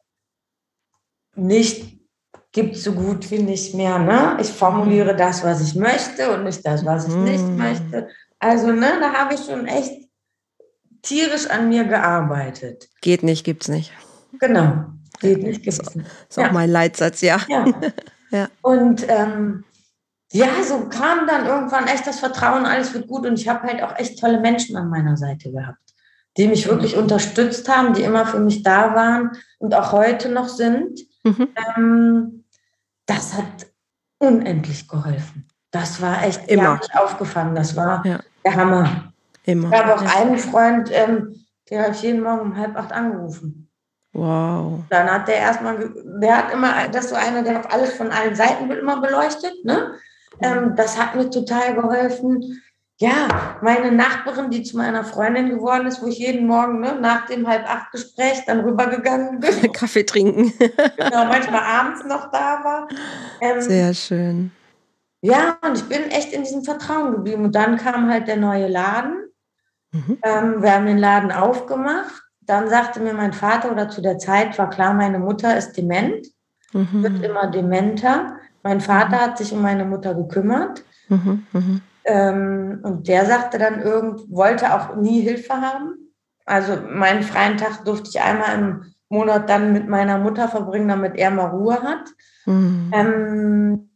nicht gibt so gut wie nicht mehr. Ne? Ich formuliere das, was ich möchte und nicht das, was ich nicht Mhm. möchte. Also, ne, da habe ich schon echt tierisch an mir gearbeitet. Geht nicht, gibt's nicht. Genau. Geht nicht, gibt's Ist, nicht. ist auch Ja. mein Leitsatz, ja. Ja. Ja. Und ähm, ja, so kam dann irgendwann echt das Vertrauen, alles wird gut. Und ich habe halt auch echt tolle Menschen an meiner Seite gehabt, die mich wirklich unterstützt haben, die immer für mich da waren und auch heute noch sind. Mhm. Ähm, das hat unendlich geholfen. Das war echt, die Immer. haben mich aufgefangen. Das war Ja. der Hammer. Immer. Ich habe auch Ja. einen Freund, ähm, den habe ich jeden Morgen um halb acht angerufen. Wow. Dann hat der erstmal, ge- der hat immer, das ist so einer, der auf alles von allen Seiten immer beleuchtet, ne? Ähm, das hat mir total geholfen. Ja, meine Nachbarin, die zu meiner Freundin geworden ist, wo ich jeden Morgen, ne, nach dem halb acht Gespräch dann rübergegangen bin, Kaffee trinken. genau, manchmal abends noch da war. Ähm, Sehr schön. ja, und ich bin echt in diesem Vertrauen geblieben. Und dann kam halt der neue Laden. Mhm. Ähm, wir haben den Laden aufgemacht. Dann sagte mir mein Vater, oder zu der Zeit war klar, meine Mutter ist dement, Mhm. wird immer dementer. Mein Vater hat sich um meine Mutter gekümmert. Mhm. Mhm. Ähm, und der sagte dann irgend, wollte auch nie Hilfe haben. Also meinen freien Tag durfte ich einmal im Monat dann mit meiner Mutter verbringen, damit er mal Ruhe hat. Mhm. Ähm,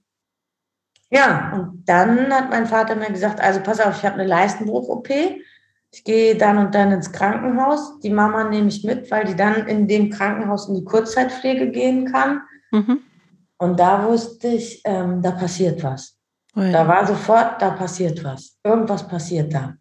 ja, und dann hat mein Vater mir gesagt, also pass auf, ich habe eine Leistenbruch-O P. Ich gehe dann und dann ins Krankenhaus. Die Mama nehme ich mit, weil die dann in dem Krankenhaus in die Kurzzeitpflege gehen kann. Mhm. Und da wusste ich, ähm, da passiert was. Ui. Da war sofort, da passiert was. Irgendwas passiert da.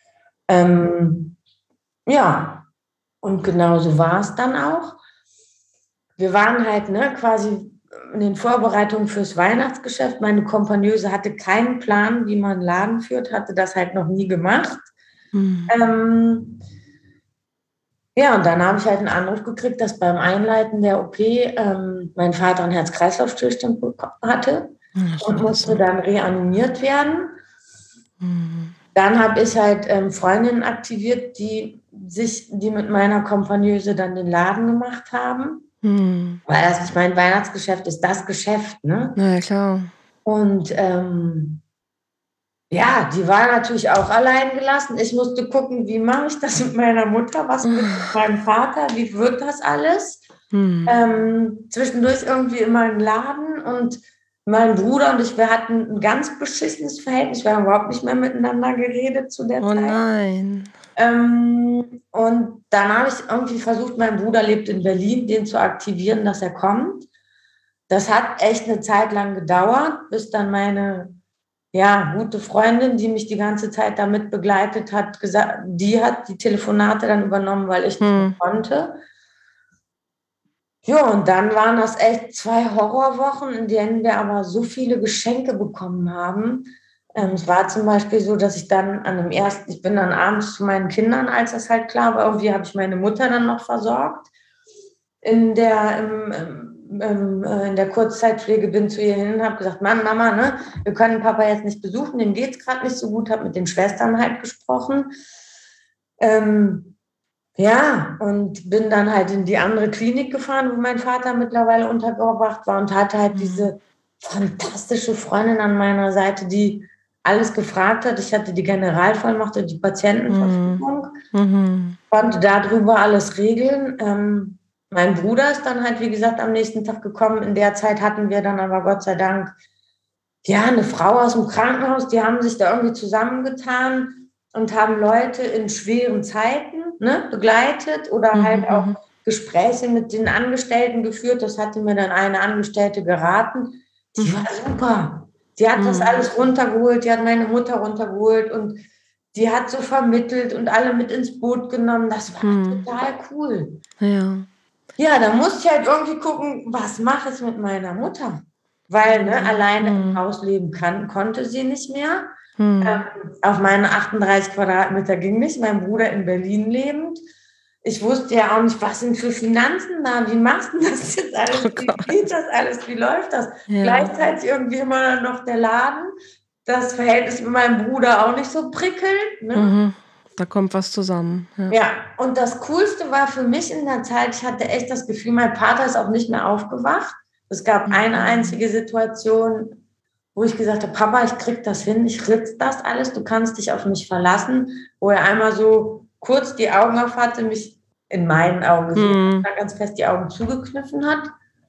Ähm, ja, und genau so war es dann auch. Wir waren halt ne, quasi in den Vorbereitungen fürs Weihnachtsgeschäft. Meine Kompagnöse hatte keinen Plan, wie man einen Laden führt, hatte das halt noch nie gemacht. Mhm. Ähm, ja, und dann habe ich halt einen Anruf gekriegt, dass beim Einleiten der O P ähm, mein Vater einen Herz-Kreislauf-Stillstand hatte Ja, und musste scheiße. dann reanimiert werden. Mhm. Dann habe ich halt ähm, Freundinnen aktiviert, die sich, die mit meiner Kompagnöse dann den Laden gemacht haben. Mhm. Weil das, ich mein Weihnachtsgeschäft ist das Geschäft, ne? Na ja, klar. Und ähm, ja, die war natürlich auch allein gelassen. Ich musste gucken, wie mache ich das mit meiner Mutter, was mit meinem Vater, wie wird das alles? Mhm. Ähm, zwischendurch irgendwie immer im Laden und mein Bruder und ich, wir hatten ein ganz beschissenes Verhältnis. Wir haben überhaupt nicht mehr miteinander geredet zu der Oh Zeit. nein. Ähm, und dann habe ich irgendwie versucht, mein Bruder lebt in Berlin, den zu aktivieren, dass er kommt. Das hat echt eine Zeit lang gedauert, bis dann meine ja, gute Freundin, die mich die ganze Zeit damit begleitet hat, gesagt, die hat die Telefonate dann übernommen, weil ich nicht mehr Mhm. konnte. Ja, und dann waren das echt zwei Horrorwochen, in denen wir aber so viele Geschenke bekommen haben. Ähm, es war zum Beispiel so, dass ich dann an dem ersten, ich bin dann abends zu meinen Kindern, als das halt klar war, irgendwie habe ich meine Mutter dann noch versorgt. In der, im, im, im, äh, in der Kurzzeitpflege bin zu ihr hin und habe gesagt, Mann, Mama, ne, wir können Papa jetzt nicht besuchen, dem geht es gerade nicht so gut, habe mit den Schwestern halt gesprochen. Ähm, ja, und bin dann halt in die andere Klinik gefahren, wo mein Vater mittlerweile untergebracht war und hatte halt Mhm. diese fantastische Freundin an meiner Seite, die alles gefragt hat. Ich hatte die Generalvollmacht und die Patientenverfügung, Mhm. konnte darüber alles regeln. Ähm, mein Bruder ist dann halt, wie gesagt, am nächsten Tag gekommen. In der Zeit hatten wir dann aber Gott sei Dank ja eine Frau aus dem Krankenhaus, die haben sich da irgendwie zusammengetan und haben Leute in schweren Zeiten ne, begleitet oder halt auch Mhm. Gespräche mit den Angestellten geführt. Das hatte mir dann eine Angestellte geraten. Die war super. Die hat das Mhm. alles runtergeholt, die hat meine Mutter runtergeholt und die hat so vermittelt und alle mit ins Boot genommen. Das war Mhm. total cool. Ja. Ja, da musste ich halt irgendwie gucken, was mache ich mit meiner Mutter? Weil ne, alleine im Mhm. Haus leben kann, konnte sie nicht mehr. Mhm. Ähm, auf meine achtunddreißig Quadratmeter ging nicht, mein Bruder in Berlin lebend. Ich wusste ja auch nicht, was sind für Finanzen da, wie machst du das jetzt alles, Oh wie Gott. geht das alles, wie läuft das? Ja. Gleichzeitig irgendwie immer noch der Laden, das Verhältnis mit meinem Bruder auch nicht so prickelnd. Ne? Mhm. Da kommt was zusammen. Ja. Ja, und das Coolste war für mich in der Zeit, ich hatte echt das Gefühl, mein Vater ist auch nicht mehr aufgewacht. Es gab Mhm. eine einzige Situation, wo ich gesagt habe, Papa, ich krieg das hin, ich ritz das alles, du kannst dich auf mich verlassen, wo er einmal so kurz die Augen auf hatte, mich in meinen Augen gesehen Mhm. hat, ganz fest die Augen zugekniffen hat.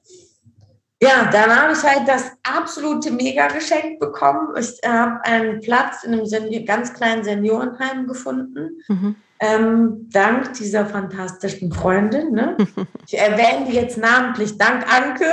Ja, dann habe ich halt das absolute Mega-Geschenk bekommen. Ich habe einen Platz in einem Senior, ganz kleinen Seniorenheim gefunden. Mhm. Ähm, dank dieser fantastischen Freundin, ne? Ich erwähne die jetzt namentlich, dank Anke,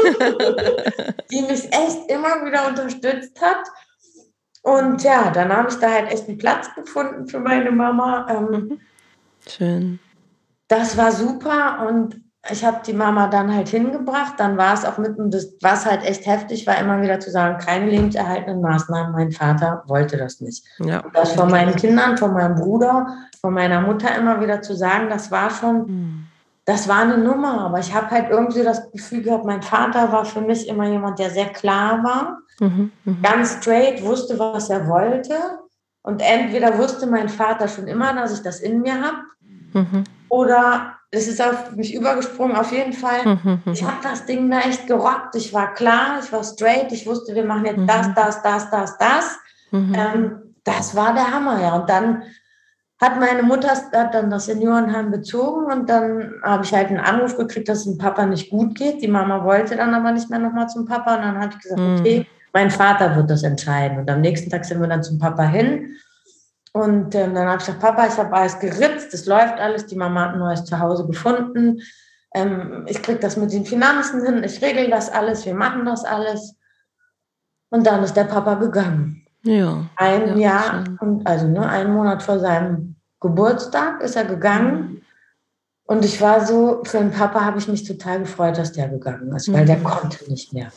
die mich echt immer wieder unterstützt hat. Und ja, dann habe ich da halt echt einen Platz gefunden für meine Mama. Ähm, Mhm. Schön. Das war super und ich habe die Mama dann halt hingebracht. Dann war es auch mitten, das, was halt echt heftig war, immer wieder zu sagen, keine lebenserhaltenden Maßnahmen. Mein Vater wollte das nicht. Ja. Und das von meinen Kindern, von meinem Bruder, von meiner Mutter immer wieder zu sagen, das war schon, Mhm. das war eine Nummer. Aber ich habe halt irgendwie das Gefühl gehabt, mein Vater war für mich immer jemand, der sehr klar war, Mhm. Mhm. ganz straight, wusste, was er wollte. Und entweder wusste mein Vater schon immer, dass ich das in mir habe, Mhm. oder es ist auf mich übergesprungen. Auf jeden Fall, Mhm. ich habe das Ding da echt gerockt. Ich war klar, ich war straight. Ich wusste, wir machen jetzt das, das, das, das, das. Mhm. Ähm, das war der Hammer, ja. Und dann hat meine Mutter hat dann das Seniorenheim bezogen und dann habe ich halt einen Anruf gekriegt, dass es dem Papa nicht gut geht. Die Mama wollte dann aber nicht mehr nochmal zum Papa und dann habe ich gesagt, okay, mein Vater wird das entscheiden. Und am nächsten Tag sind wir dann zum Papa hin und ähm, dann habe ich gesagt, Papa, ich habe alles geritzt, es läuft alles, die Mama hat ein neues Zuhause gefunden, ähm, ich kriege das mit den Finanzen hin, ich regel das alles, wir machen das alles. Und dann ist der Papa gegangen. Ja. Ein ja, Jahr, und also ne, einen Monat vor seinem Geburtstag ist er gegangen. Mhm. Und ich war so, für den Papa habe ich mich total gefreut, dass der gegangen ist, weil mhm. der konnte nicht mehr.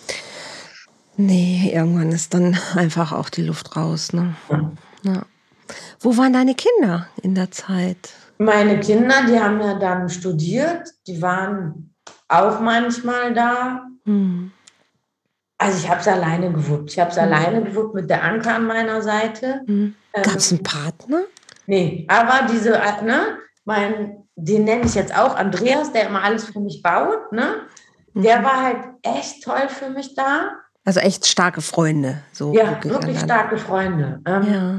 Nee, irgendwann ist dann einfach auch die Luft raus. Ne? Ja. Ja. Wo waren deine Kinder in der Zeit? Meine Kinder, die haben ja dann studiert, die waren auch manchmal da. Mhm. Also ich habe es alleine gewuppt. Ich habe es mhm. alleine gewuppt mit der Anke an meiner Seite. Mhm. Gab es einen Partner? Nee, aber diese, ne, mein, den nenne ich jetzt auch Andreas, der immer alles für mich baut, ne? Der mhm. war halt echt toll für mich da. Also echt starke Freunde. So ja, wirklich, wirklich starke Freunde. Ähm, ja.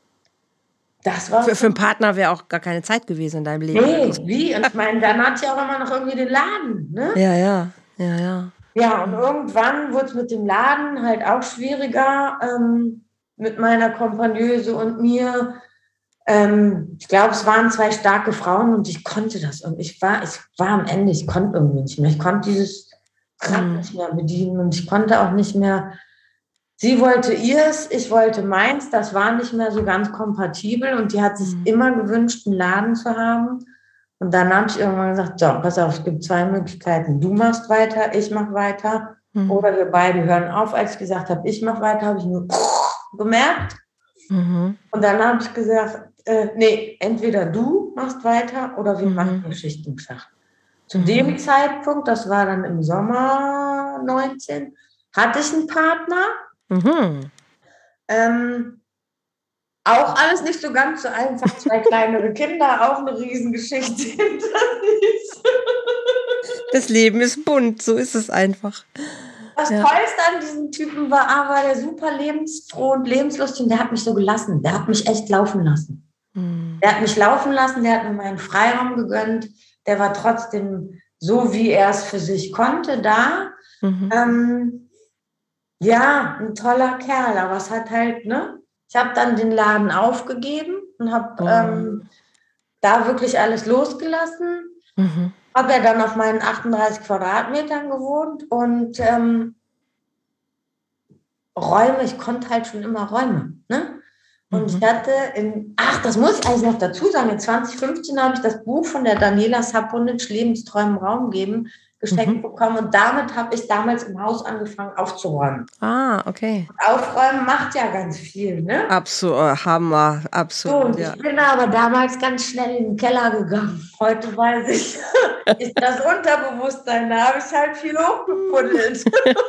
Das war für, für einen Partner wäre auch gar keine Zeit gewesen in deinem Leben. Nee, wie? Und ich meine, dann hatte ich auch immer noch irgendwie den Laden, ne? Ja, ja, ja, ja. Ja, und irgendwann wurde es mit dem Laden halt auch schwieriger, ähm, mit meiner Kompagneuse und mir. Ähm, ich glaube, es waren zwei starke Frauen und ich konnte das. Und ich war, ich war am Ende, ich konnte irgendwie nicht mehr. Ich konnte dieses Rad mhm. nicht mehr bedienen und ich konnte auch nicht mehr. Sie wollte ihrs, ich wollte meins. Das war nicht mehr so ganz kompatibel und die hat sich mhm. immer gewünscht, einen Laden zu haben. Und dann habe ich irgendwann gesagt, so, pass auf, es gibt zwei Möglichkeiten. Du machst weiter, ich mache weiter. Mhm. Oder wir beide hören auf. Als ich gesagt habe, ich mache weiter, habe ich nur gemerkt. Mhm. Und dann habe ich gesagt, äh, nee, entweder du machst weiter oder wir mhm. machen hier Schicht im Schacht. Zu mhm. dem Zeitpunkt, das war dann im Sommer neunzehn, hatte ich einen Partner. Mhm. Ähm, auch alles nicht so ganz so einfach. Zwei kleinere Kinder, auch eine Riesengeschichte hinter sich. Das Leben ist bunt, so ist es einfach. Das ja. Tollste an diesem Typen war aber, der super lebensfroh und lebenslustig und der hat mich so gelassen. Der hat mich echt laufen lassen. Mhm. Der hat mich laufen lassen, der hat mir meinen Freiraum gegönnt. Der war trotzdem so, wie er es für sich konnte, da. Mhm. Ähm, ja, ein toller Kerl, aber es hat halt, ne? Ich habe dann den Laden aufgegeben und habe oh. ähm, da wirklich alles losgelassen. Mhm. Habe ja dann auf meinen achtunddreißig Quadratmetern gewohnt und ähm, Räume, ich konnte halt schon immer Räume. Ne? Und mhm. ich hatte, in, ach, das muss ich eigentlich noch dazu sagen, in zwanzig fünfzehn habe ich das Buch von der Daniela Saponic, Lebensträumen Raum geben, geschenkt mhm. bekommen und damit habe ich damals im Haus angefangen aufzuräumen. Ah, okay. Und Aufräumen macht ja ganz viel, ne? Absolut, Hammer, absolut. So, und ja. Ich bin aber damals ganz schnell in den Keller gegangen. Heute weiß ich, ist das Unterbewusstsein, da habe ich halt viel hochgepuddelt.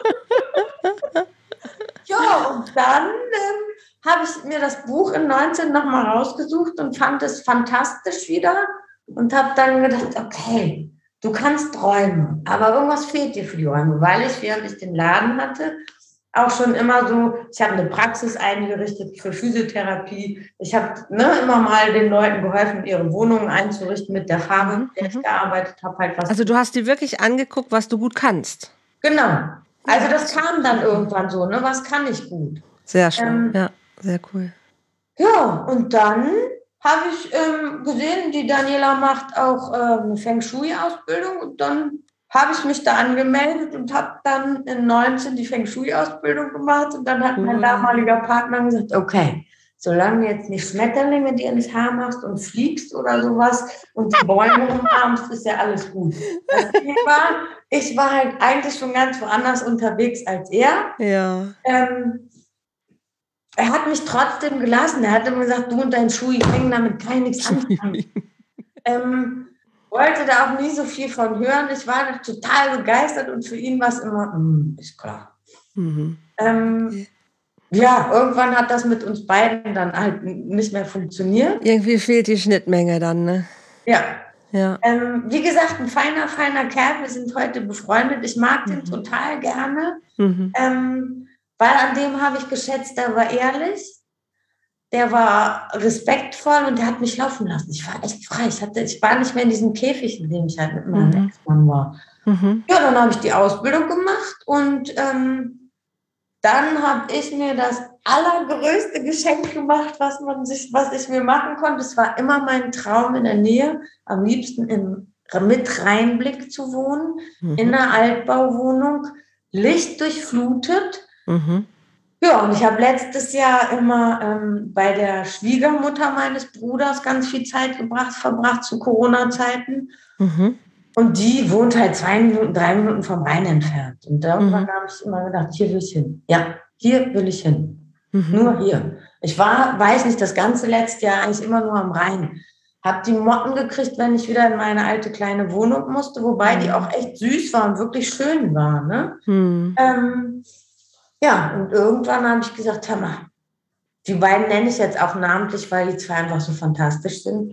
Ja, und dann ähm, habe ich mir das Buch in neunzehn nochmal rausgesucht und fand es fantastisch wieder und habe dann gedacht, okay, du kannst träumen, aber irgendwas fehlt dir für die Räume, weil ich, während ich den Laden hatte, auch schon immer so, ich habe eine Praxis eingerichtet für Physiotherapie. Ich habe ne, immer mal den Leuten geholfen, ihre Wohnungen einzurichten mit der Farbe, mit der ich gearbeitet habe. Halt was also du hast dir wirklich angeguckt, was du gut kannst. Genau. Also das kam dann irgendwann so, ne? Was kann ich gut? Sehr schön, ähm, ja, sehr cool. Ja, und dann habe ich ähm, gesehen, die Daniela macht auch äh, eine Feng Shui-Ausbildung und dann habe ich mich da angemeldet und habe dann in neunzehn die Feng Shui-Ausbildung gemacht und dann hat mein damaliger Partner gesagt, okay, solange du jetzt nicht Schmetterlinge dir ins Haar machst und fliegst oder sowas und die Bäume umarmst, ist ja alles gut. Das war, ich war halt eigentlich schon ganz woanders unterwegs als er. Ja. Ähm, er hat mich trotzdem gelassen. Er hat immer gesagt, du und dein Schuh, ich kann damit kann ich nichts anfangen. ähm, wollte da auch nie so viel von hören. Ich war total begeistert und für ihn war es immer, mm, ist klar. Mhm. Ähm, Ja, irgendwann hat das mit uns beiden dann halt nicht mehr funktioniert. Irgendwie fehlt die Schnittmenge dann, ne? Ja. Ja. Ähm, wie gesagt, ein feiner, feiner Kerl. Wir sind heute befreundet. Ich mag den Mhm. total gerne, Mhm. ähm, weil an dem habe ich geschätzt, der war ehrlich, der war respektvoll und der hat mich laufen lassen. Ich war echt frei. Ich, hatte, ich war nicht mehr in diesem Käfig, in dem ich halt mit meinem Mhm. Ex-Mann war. Mhm. Ja, dann habe ich die Ausbildung gemacht und ähm, dann habe ich mir das allergrößte Geschenk gemacht, was man sich, was ich mir machen konnte. Es war immer mein Traum, in der Nähe, am liebsten im, mit Rheinblick zu wohnen, Mhm. in einer Altbauwohnung, lichtdurchflutet. Mhm. Ja, und ich habe letztes Jahr immer ähm, bei der Schwiegermutter meines Bruders ganz viel Zeit gebracht, verbracht zu Corona-Zeiten. Mhm. Und die wohnt halt zwei Minuten, drei Minuten vom Rhein entfernt. Und irgendwann Mhm. habe ich immer gedacht, hier will ich hin. Ja, hier will ich hin. Mhm. Nur hier. Ich war, weiß nicht, das ganze letzte Jahr eigentlich immer nur am Rhein. Hab die Motten gekriegt, wenn ich wieder in meine alte kleine Wohnung musste, wobei die auch echt süß war und wirklich schön war. Ne? Mhm. Ähm, ja, und irgendwann habe ich gesagt, hör mal, die beiden nenne ich jetzt auch namentlich, weil die zwei einfach so fantastisch sind.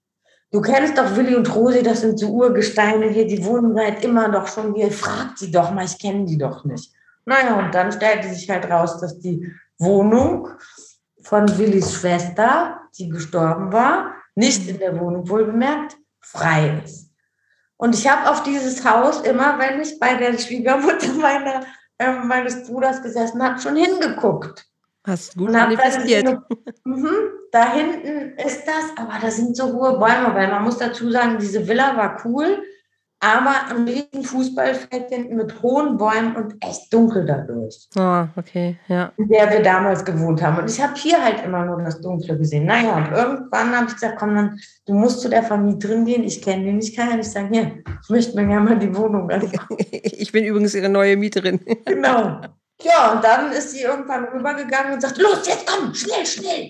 Du kennst doch Willi und Rosi, das sind so Urgesteine hier, die wohnen seit immer doch schon hier. Frag sie doch mal, ich kenne die doch nicht. Naja, und dann stellte sich halt raus, dass die Wohnung von Willis Schwester, die gestorben war, nicht in der Wohnung wohlbemerkt, frei ist. Und ich habe auf dieses Haus immer, wenn ich bei der Schwiegermutter meiner, äh, meines Bruders gesessen habe, schon hingeguckt. Hast gut Und hab dann manifestiert. gesehen, mhm, da hinten ist das, aber da sind so hohe Bäume, weil man muss dazu sagen, diese Villa war cool, aber ein riesen Fußballfeld hinten mit hohen Bäumen und echt dunkel dadurch, Ah, okay, ja. in der wir damals gewohnt haben. Und ich habe hier halt immer nur das Dunkle gesehen. Naja, und irgendwann habe ich gesagt, komm, dann, du musst zu der Vermieterin gehen, ich kenne die nicht, kann ja nicht sagen, hier, ich möchte mir gerne mal die Wohnung anschauen. Ich bin übrigens ihre neue Mieterin. Genau. Ja, und dann ist sie irgendwann rübergegangen und sagt, los, jetzt komm, schnell, schnell.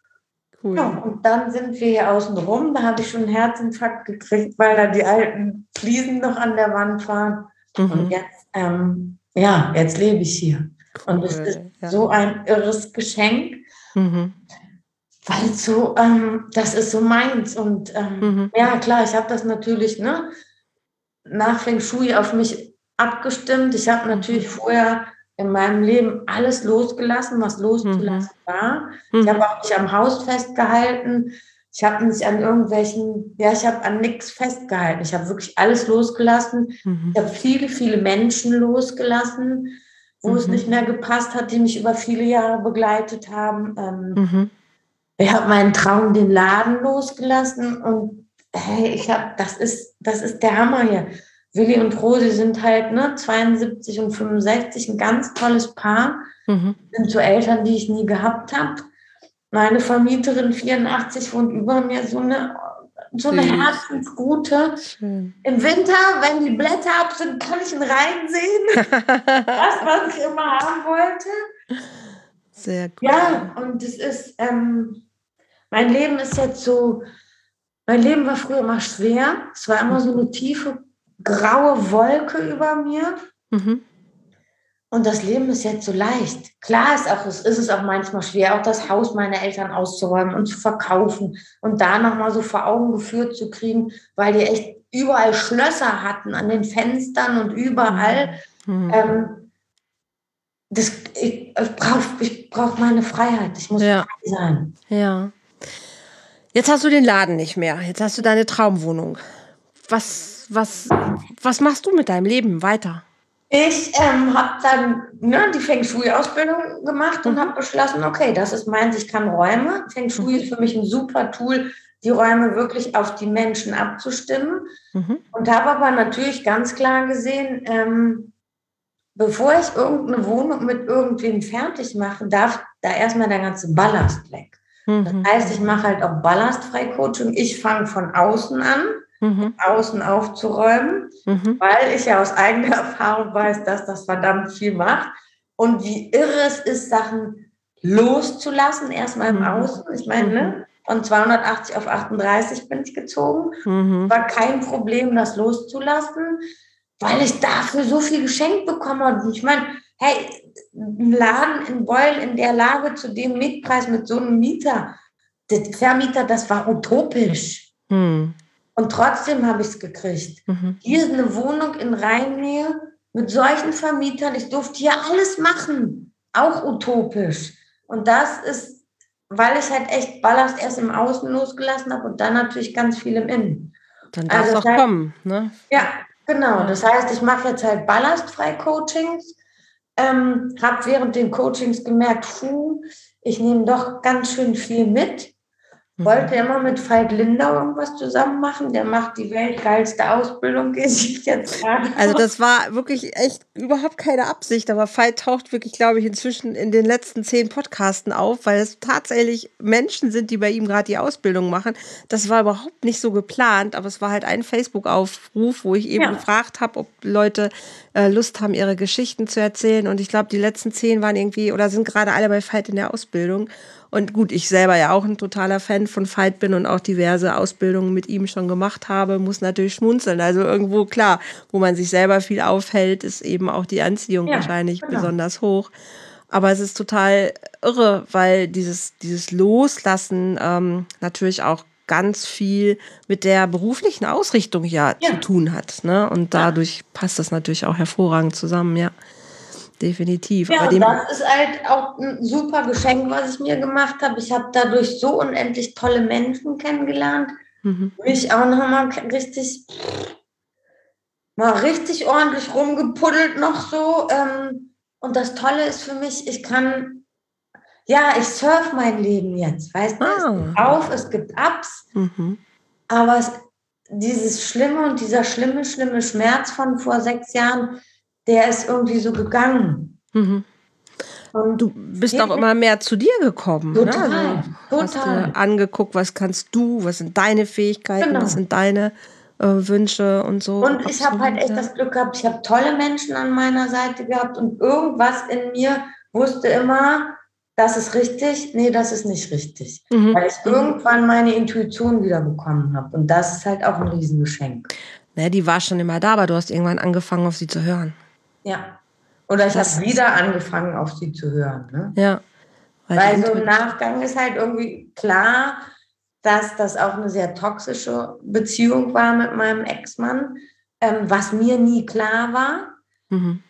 Cool. Ja, und dann sind wir hier außen rum. Da habe ich schon einen Herzinfarkt gekriegt, weil da die alten Fliesen noch an der Wand waren. Mhm. Und jetzt, ähm, ja, jetzt lebe ich hier. Cool, und es ist ja. so ein irres Geschenk, Mhm. weil so, ähm, das ist so meins. Und ähm, Mhm. ja, klar, ich habe das natürlich ne, nach Feng Shui auf mich abgestimmt. Ich habe natürlich Mhm. vorher in meinem Leben alles losgelassen, was loszulassen Mhm. war. Mhm. Ich habe auch nicht am Haus festgehalten. Ich habe nicht an irgendwelchen, ja, ich habe an nichts festgehalten. Ich habe wirklich alles losgelassen. Mhm. Ich habe viele, viele Menschen losgelassen, wo Mhm. es nicht mehr gepasst hat, die mich über viele Jahre begleitet haben. Ähm, Mhm. Ich habe meinen Traum, den Laden losgelassen und hey, ich habe, das ist, das ist der Hammer hier. Willi und Rosi sind halt ne, zweiundsiebzig und fünfundsechzig, ein ganz tolles Paar. Mhm. Sind so Eltern, die ich nie gehabt habe. Meine Vermieterin vierundachtzig wohnt über mir, so eine, so eine Süß. Herzensgute. Schön. Im Winter, wenn die Blätter ab sind, kann ich ihn reinsehen. Das, was ich immer haben wollte. Sehr cool. Ja, und es ist, ähm, mein Leben ist jetzt so, mein Leben war früher immer schwer. Es war immer so eine tiefe, graue Wolke über mir. Mhm. Und das Leben ist jetzt so leicht. Klar ist, auch, ist es auch manchmal schwer, auch das Haus meiner Eltern auszuräumen und zu verkaufen und da nochmal so vor Augen geführt zu kriegen, weil die echt überall Schlösser hatten an den Fenstern und überall. Mhm. Ähm, das, ich ich brauche ich brauch meine Freiheit. Ich muss Ja. frei sein. Ja. Jetzt hast du den Laden nicht mehr. Jetzt hast du deine Traumwohnung. Was, was, was machst du mit deinem Leben weiter? Ich ähm, habe dann ne, die Feng Shui-Ausbildung gemacht und Mhm. habe beschlossen, okay, das ist meins, ich kann Räume. Feng Shui ist für mich ein super Tool, die Räume wirklich auf die Menschen abzustimmen. Mhm. Und habe aber natürlich ganz klar gesehen, ähm, bevor ich irgendeine Wohnung mit irgendwem fertig mache, darf da erstmal der ganze Ballast weg. Das Mhm. heißt, ich mache halt auch Ballastfrei-Coaching. Ich fange von außen an, Mhm. außen aufzuräumen, Mhm. weil ich ja aus eigener Erfahrung weiß, dass das verdammt viel macht. Und wie irre es ist, Sachen loszulassen, erstmal im Mhm. Außen. Ich meine, Mhm. ne, von zweihundertachtzig auf achtunddreißig bin ich gezogen. Mhm. War kein Problem, das loszulassen, weil ich dafür so viel geschenkt bekommen habe. Und ich meine, hey, ein Laden in Beuel in der Lage zu dem Mietpreis mit so einem Mieter, der Vermieter, das war utopisch. Hm. Und trotzdem habe ich es gekriegt. Mhm. Hier ist eine Wohnung in Rheinnähe mit solchen Vermietern. Ich durfte hier alles machen. Auch utopisch. Und das ist, weil ich halt echt Ballast erst im Außen losgelassen habe und dann natürlich ganz viel im Innen. Dann darf es Also auch das heißt, kommen, ne? Ja, genau. Ja. Das heißt, ich mache jetzt halt Ballastfrei-Coachings. Ähm, habe während den Coachings gemerkt, puh, ich nehme doch ganz schön viel mit. Wollte immer mit Veit Lindau irgendwas zusammen machen. Der macht die weltgeilste Ausbildung, die ich jetzt gerade. Also das war wirklich echt überhaupt keine Absicht, aber Veit taucht wirklich, glaube ich, inzwischen in den letzten zehn Podcasten auf, weil es tatsächlich Menschen sind, die bei ihm gerade die Ausbildung machen. Das war überhaupt nicht so geplant, aber es war halt ein Facebook-Aufruf, wo ich eben Ja. gefragt habe, ob Leute äh, Lust haben, ihre Geschichten zu erzählen. Und ich glaube, die letzten zehn waren irgendwie oder sind gerade alle bei Veit in der Ausbildung. Und gut, ich selber ja auch ein totaler Fan von Veit bin und auch diverse Ausbildungen mit ihm schon gemacht habe, muss natürlich schmunzeln. Also irgendwo klar, wo man sich selber viel aufhält, ist eben auch die Anziehung Ja, wahrscheinlich genau. besonders hoch. Aber es ist total irre, weil dieses, dieses Loslassen ähm, natürlich auch ganz viel mit der beruflichen Ausrichtung ja, Ja. zu tun hat. Ne? Und Ja. dadurch passt das natürlich auch hervorragend zusammen, ja. Definitiv. Ja, Aber und dem, das ist halt auch ein super Geschenk, was ich mir gemacht habe. Ich habe dadurch so unendlich tolle Menschen kennengelernt. mhm. Mich auch nochmal richtig, mal richtig ordentlich rumgepuddelt noch so. Ähm, und das Tolle ist für mich, ich kann, ja, ich surf mein Leben jetzt, weißt du? Es gibt Ah. Auf, es gibt Ups, Mhm. aber es, dieses Schlimme und dieser schlimme, schlimme Schmerz von vor sechs Jahren, der ist irgendwie so gegangen. Mhm. Und Du bist hier- auch immer mehr zu dir gekommen. Total, Ne? Also hast total. dir angeguckt, was kannst du, was sind deine Fähigkeiten, Genau. was sind deine äh, Wünsche und so. Und ich habe halt Absolut, echt ja. das Glück gehabt, ich habe tolle Menschen an meiner Seite gehabt und irgendwas in mir wusste immer, das ist richtig, nee, das ist nicht richtig. Mhm. Weil ich irgendwann meine Intuition wieder bekommen habe. Und das ist halt auch ein Riesengeschenk. Ne, die war schon immer da, aber du hast irgendwann angefangen, auf sie zu hören. Ja. Oder ich Das habe ist- wieder angefangen, auf sie zu hören. Ne? Ja. Weil Weil die so im Intu- Nachgang ist halt irgendwie klar, dass das auch eine sehr toxische Beziehung war mit meinem Ex-Mann, ähm, was mir nie klar war. Mhm.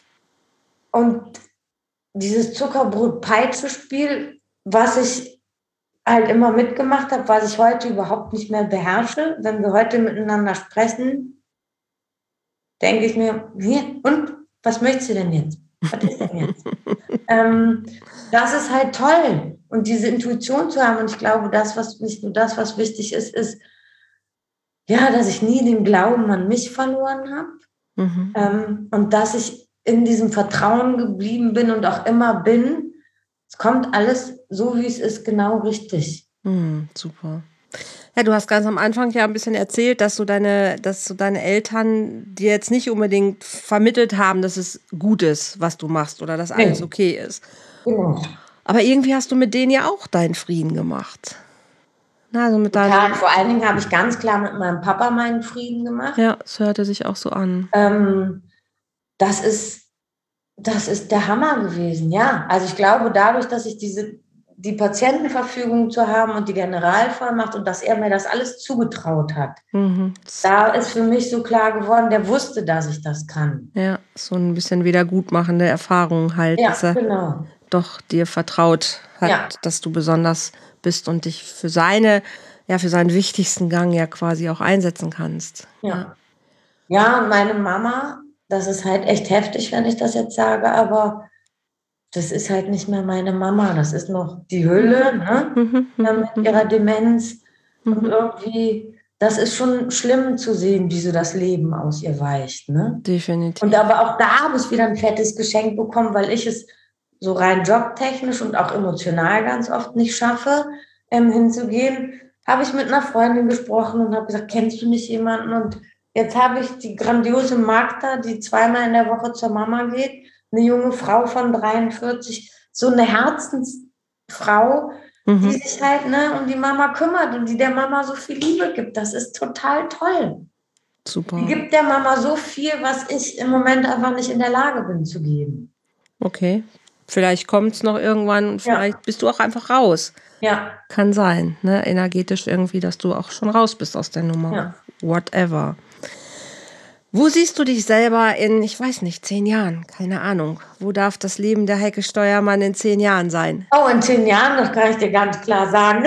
Und dieses Zuckerbrot-Peitsche-Spiel, was ich halt immer mitgemacht habe, was ich heute überhaupt nicht mehr beherrsche, wenn wir heute miteinander sprechen, denke ich mir, hier, und was möchtest du denn jetzt? Was ist denn jetzt? ähm, das ist halt toll. Und diese Intuition zu haben, und ich glaube, das, was nicht nur das, was wichtig ist, ist, ja, dass ich nie den Glauben an mich verloren habe. Mhm. Ähm, und dass ich in diesem Vertrauen geblieben bin und auch immer bin. Es kommt alles so, wie es ist, genau richtig. Mhm, super. Ja, du hast ganz am Anfang ja ein bisschen erzählt, dass so deine, dass so deine Eltern dir jetzt nicht unbedingt vermittelt haben, dass es gut ist, was du machst oder dass alles Nee. okay ist. Genau. Aber irgendwie hast du mit denen ja auch deinen Frieden gemacht. Na, also mit deinem, Total. Vor allen Dingen habe ich ganz klar mit meinem Papa meinen Frieden gemacht. ja, es hörte sich auch so an. Ähm, das ist, das ist der Hammer gewesen, ja. Also ich glaube, dadurch, dass ich diese, die Patientenverfügung zu haben und die Generalvollmacht und dass er mir das alles zugetraut hat, Mhm. da ist für mich so klar geworden, der wusste, dass ich das kann. Ja, so ein bisschen wiedergutmachende Erfahrung halt, Ja, dass er genau. doch dir vertraut hat, Ja. dass du besonders bist und dich für seine, ja, für seinen wichtigsten Gang ja quasi auch einsetzen kannst. Ja. Ja, und meine Mama, das ist halt echt heftig, wenn ich das jetzt sage, aber das ist halt nicht mehr meine Mama. Das ist noch die Hülle, ne? Mhm, Ja, mhm, mit ihrer Demenz. Und Mhm. irgendwie, das ist schon schlimm zu sehen, wie so das Leben aus ihr weicht, ne? Definitiv. Und aber auch da habe ich wieder ein fettes Geschenk bekommen, weil ich es so rein jobtechnisch und auch emotional ganz oft nicht schaffe, ähm, hinzugehen. Habe ich mit einer Freundin gesprochen und habe gesagt, kennst du nicht jemanden? Und jetzt habe ich die grandiose Magda, die zweimal in der Woche zur Mama geht, eine junge Frau von dreiundvierzig, so eine Herzensfrau, die Mhm. sich halt ne, um die Mama kümmert und die der Mama so viel Liebe gibt. Das ist total toll. Super. Die gibt der Mama so viel, was ich im Moment einfach nicht in der Lage bin zu geben. Okay. Vielleicht kommt es noch irgendwann und vielleicht ja. bist du auch einfach raus. Ja. Kann sein, ne? Energetisch irgendwie, dass du auch schon raus bist aus der Nummer. Ja. Whatever. Wo siehst du dich selber in, ich weiß nicht, zehn Jahren? Keine Ahnung. Wo darf das Leben der Heike Steuermann in zehn Jahren sein? Oh, in zehn Jahren, das kann ich dir ganz klar sagen.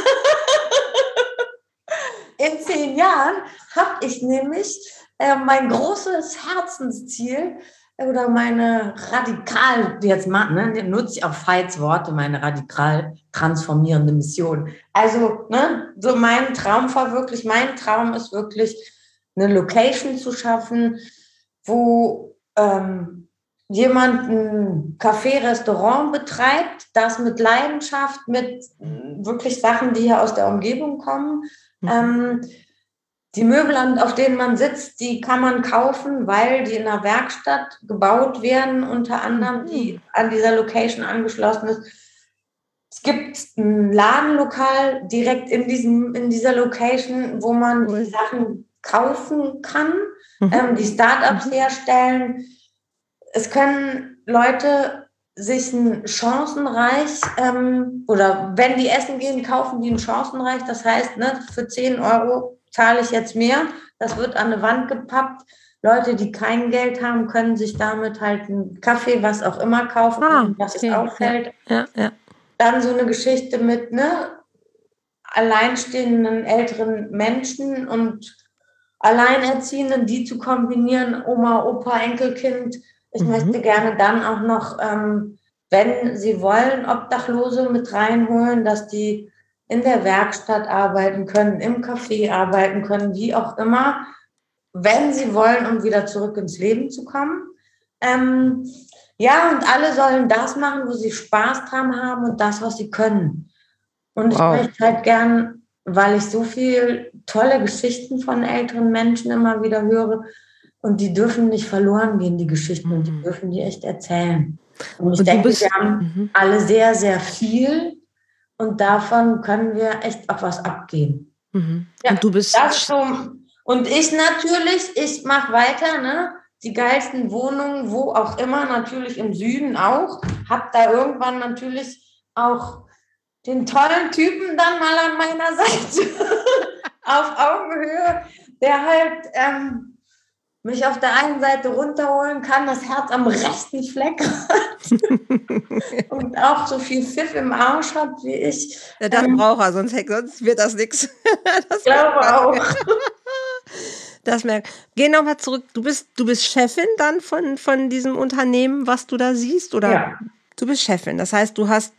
In zehn Jahren habe ich nämlich äh, mein großes Herzensziel oder meine radikal, jetzt mal, ne, nutze ich auch Veits Worte, meine radikal transformierende Mission. Also, ne, so mein Traum war wirklich, mein Traum ist wirklich, eine Location zu schaffen, wo ähm, jemand ein Café, Restaurant betreibt, das mit Leidenschaft, mit wirklich Sachen, die hier aus der Umgebung kommen. Mhm. Ähm, die Möbel, auf denen man sitzt, die kann man kaufen, weil die in einer Werkstatt gebaut werden, unter anderem, die an dieser Location angeschlossen ist. Es gibt ein Ladenlokal direkt in, diesem, in dieser Location, wo man cool. die Sachen kaufen kann, mhm. ähm, die Startups mhm. herstellen. Es können Leute sich ein Chancenreich, ähm, oder wenn die essen gehen, kaufen die ein Chancenreich. Das heißt, ne, für zehn Euro zahle ich jetzt mehr. Das wird an eine Wand gepappt. Leute, die kein Geld haben, können sich damit halt einen Kaffee, was auch immer kaufen, ah, was okay. es auffällt. Ja, ja, ja. Dann so eine Geschichte mit ne, alleinstehenden älteren Menschen und Alleinerziehenden, die zu kombinieren, Oma, Opa, Enkelkind. Ich mhm. möchte gerne dann auch noch, ähm, wenn sie wollen, Obdachlose mit reinholen, dass die in der Werkstatt arbeiten können, im Café arbeiten können, wie auch immer, wenn sie wollen, um wieder zurück ins Leben zu kommen. Ähm, ja, und alle sollen das machen, wo sie Spaß dran haben und das, was sie können. Und wow. ich möchte halt gern, weil ich so viel tolle Geschichten von älteren Menschen immer wieder höre, und die dürfen nicht verloren gehen, die Geschichten, mhm. und die dürfen die echt erzählen. Und ich und denke, wir haben mhm. alle sehr, sehr viel, und davon können wir echt auch was abgeben. Mhm. Ja, und du bist das so, und ich natürlich, ich mache weiter, ne? Die geilsten Wohnungen, wo auch immer, natürlich im Süden auch. Hab da irgendwann natürlich auch den tollen Typen dann mal an meiner Seite auf Augenhöhe, der halt ähm, mich auf der einen Seite runterholen kann, das Herz am rechten Fleck hat und auch so viel Pfiff im Arsch hat wie ich. Ja, das ähm, braucht er, sonst, sonst wird das nichts. Ich glaube auch. Das merkt. Geh nochmal zurück. Du bist, du bist Chefin dann von, von diesem Unternehmen, was du da siehst? Oder ja. Du bist Chefin. Das heißt, du hast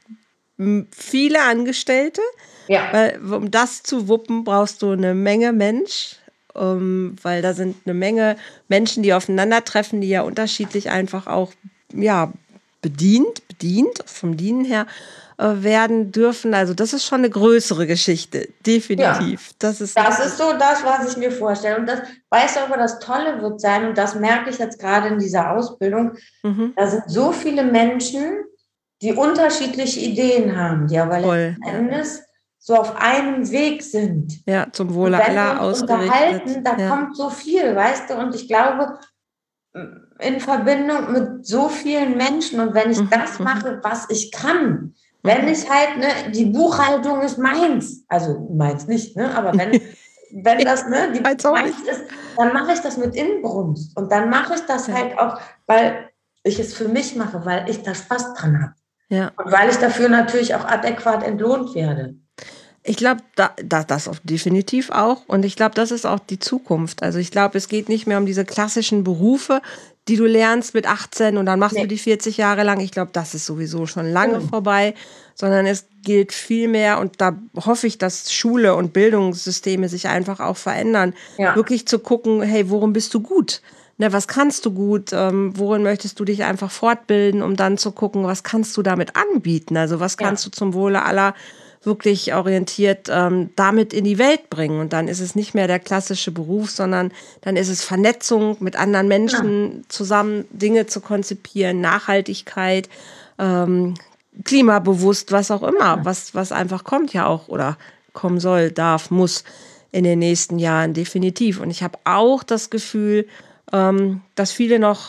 viele Angestellte. Ja. Weil, um das zu wuppen, brauchst du eine Menge Mensch. Um, weil da sind eine Menge Menschen, die aufeinandertreffen, die ja unterschiedlich einfach auch ja, bedient, bedient, vom Dienen her äh, werden dürfen. Also das ist schon eine größere Geschichte, definitiv. Ja, das ist, das ist so das, was ich mir vorstelle. Und das, weißt du, aber das Tolle wird sein, und das merke ich jetzt gerade in dieser Ausbildung, mhm. da sind so viele Menschen, die unterschiedliche Ideen haben, die aber letzten Endes so auf einem Weg sind. Ja, zum Wohle aller ausgerichtet. Unterhalten, da ja. kommt so viel, weißt du, und ich glaube, in Verbindung mit so vielen Menschen, und wenn ich mhm. das mache, was ich kann, mhm. wenn ich halt, ne, die Buchhaltung ist meins, also meins nicht, ne, aber wenn, wenn das, ne, die meins ist, dann mache ich das mit Inbrunst, und dann mache ich das ja. halt auch, weil ich es für mich mache, weil ich da Spaß dran habe. Ja. Und weil ich dafür natürlich auch adäquat entlohnt werde. Ich glaube, da, da, das auch definitiv auch. Und ich glaube, das ist auch die Zukunft. Also ich glaube, es geht nicht mehr um diese klassischen Berufe, die du lernst mit achtzehn und dann machst nee. du die vierzig Jahre lang. Ich glaube, das ist sowieso schon lange mhm. vorbei. Sondern es gilt viel mehr, und da hoffe ich, dass Schule und Bildungssysteme sich einfach auch verändern. Ja. Wirklich zu gucken, hey, worum bist du gut? Ne, was kannst du gut? Ähm, worin möchtest du dich einfach fortbilden, um dann zu gucken, was kannst du damit anbieten? Also was kannst ja. du zum Wohle aller wirklich orientiert ähm, damit in die Welt bringen? Und dann ist es nicht mehr der klassische Beruf, sondern dann ist es Vernetzung mit anderen Menschen, ja. zusammen Dinge zu konzipieren, Nachhaltigkeit, ähm, klimabewusst, was auch immer, ja. was, was einfach kommt ja auch oder kommen soll, darf, muss in den nächsten Jahren definitiv. Und ich habe auch das Gefühl, ähm, dass viele noch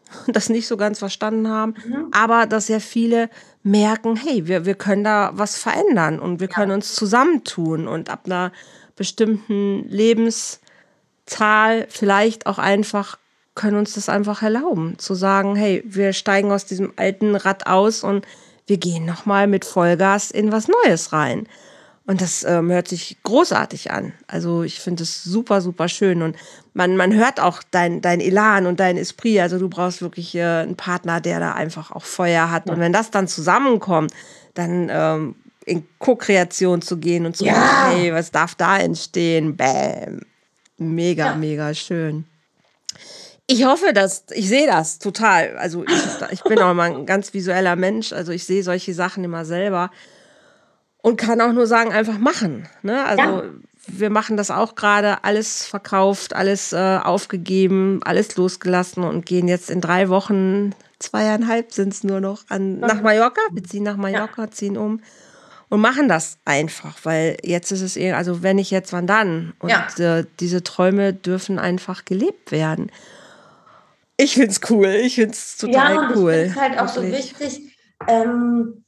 das nicht so ganz verstanden haben, Mhm. aber dass ja viele merken, hey, wir, wir können da was verändern und wir Ja. können uns zusammentun und ab einer bestimmten Lebenszahl vielleicht auch einfach können uns das einfach erlauben, zu sagen, hey, wir steigen aus diesem alten Rad aus und wir gehen nochmal mit Vollgas in was Neues rein. Und das ähm, hört sich großartig an. Also ich finde es super, super schön. Und man, man hört auch dein, dein Elan und dein Esprit. Also du brauchst wirklich äh, einen Partner, der da einfach auch Feuer hat. Ja. Und wenn das dann zusammenkommt, dann ähm, in Co-Kreation zu gehen und zu Ja. sagen, hey, was darf da entstehen? Bäm. Mega, Ja. mega schön. Ich hoffe, dass, ich sehe das total. Also ich, ich bin auch mal ein ganz visueller Mensch. Also ich sehe solche Sachen immer selber. Und kann auch nur sagen, einfach machen. Ne? Also Ja. wir machen das auch gerade, alles verkauft, alles äh, aufgegeben, alles losgelassen und gehen jetzt in drei Wochen, zweieinhalb sind es nur noch, an, nach Mallorca. Wir ziehen nach Mallorca, ja. ziehen um und machen das einfach, weil jetzt ist es eher, also wenn nicht jetzt, wann dann? Und Ja. äh, diese Träume dürfen einfach gelebt werden. Ich find's cool, ich find's total ja, und cool. ich finde es halt auch wirklich. so wichtig, ähm,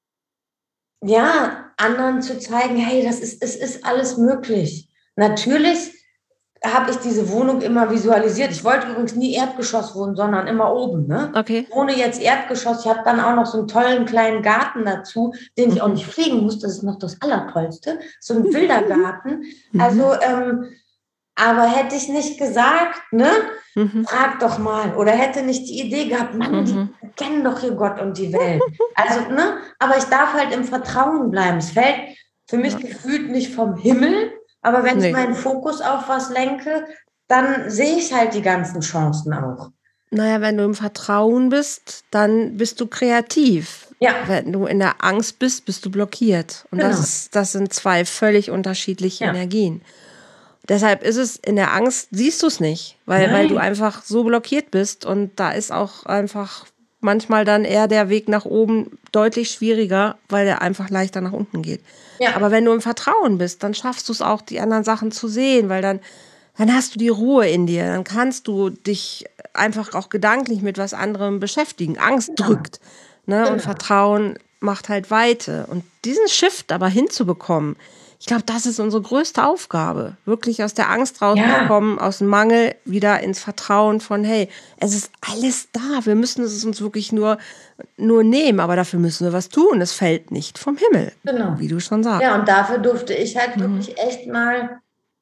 ja, anderen zu zeigen, hey, das ist, es ist alles möglich. Natürlich habe ich diese Wohnung immer visualisiert. Ich wollte übrigens nie Erdgeschoss wohnen, sondern immer oben. Ne? Okay. Ich wohne jetzt Erdgeschoss. Ich habe dann auch noch so einen tollen kleinen Garten dazu, den ich Mhm. auch nicht pflegen muss. Das ist noch das Allertollste. So ein wilder Garten. Also, ähm, aber hätte ich nicht gesagt, ne? Mhm. Frag doch mal. Oder hätte nicht die Idee gehabt, Mann, mhm. die kennen doch hier Gott und die Welt. Also, ne? Aber ich darf halt im Vertrauen bleiben. Es fällt für mich ja. gefühlt nicht vom Himmel. Aber wenn nee. ich meinen Fokus auf was lenke, dann sehe ich halt die ganzen Chancen auch. Naja, wenn du im Vertrauen bist, dann bist du kreativ. Ja. Wenn du in der Angst bist, bist du blockiert. Und genau. das, ist, das sind zwei völlig unterschiedliche ja. Energien. Deshalb ist es, in der Angst siehst du es nicht, weil, weil du einfach so blockiert bist. Und da ist auch einfach manchmal dann eher der Weg nach oben deutlich schwieriger, weil der einfach leichter nach unten geht. Ja. Aber wenn du im Vertrauen bist, dann schaffst du es auch, die anderen Sachen zu sehen, weil dann, dann hast du die Ruhe in dir. Dann kannst du dich einfach auch gedanklich mit was anderem beschäftigen. Angst ja. drückt, ne? Genau. Und Vertrauen macht halt Weite. Und diesen Shift aber hinzubekommen, ich glaube, das ist unsere größte Aufgabe. Wirklich aus der Angst rauszukommen, ja. aus dem Mangel wieder ins Vertrauen von, hey, es ist alles da. Wir müssen es uns wirklich nur, nur nehmen, aber dafür müssen wir was tun. Es fällt nicht vom Himmel, genau. wie du schon sagst. Ja, und dafür durfte ich halt mhm. wirklich echt mal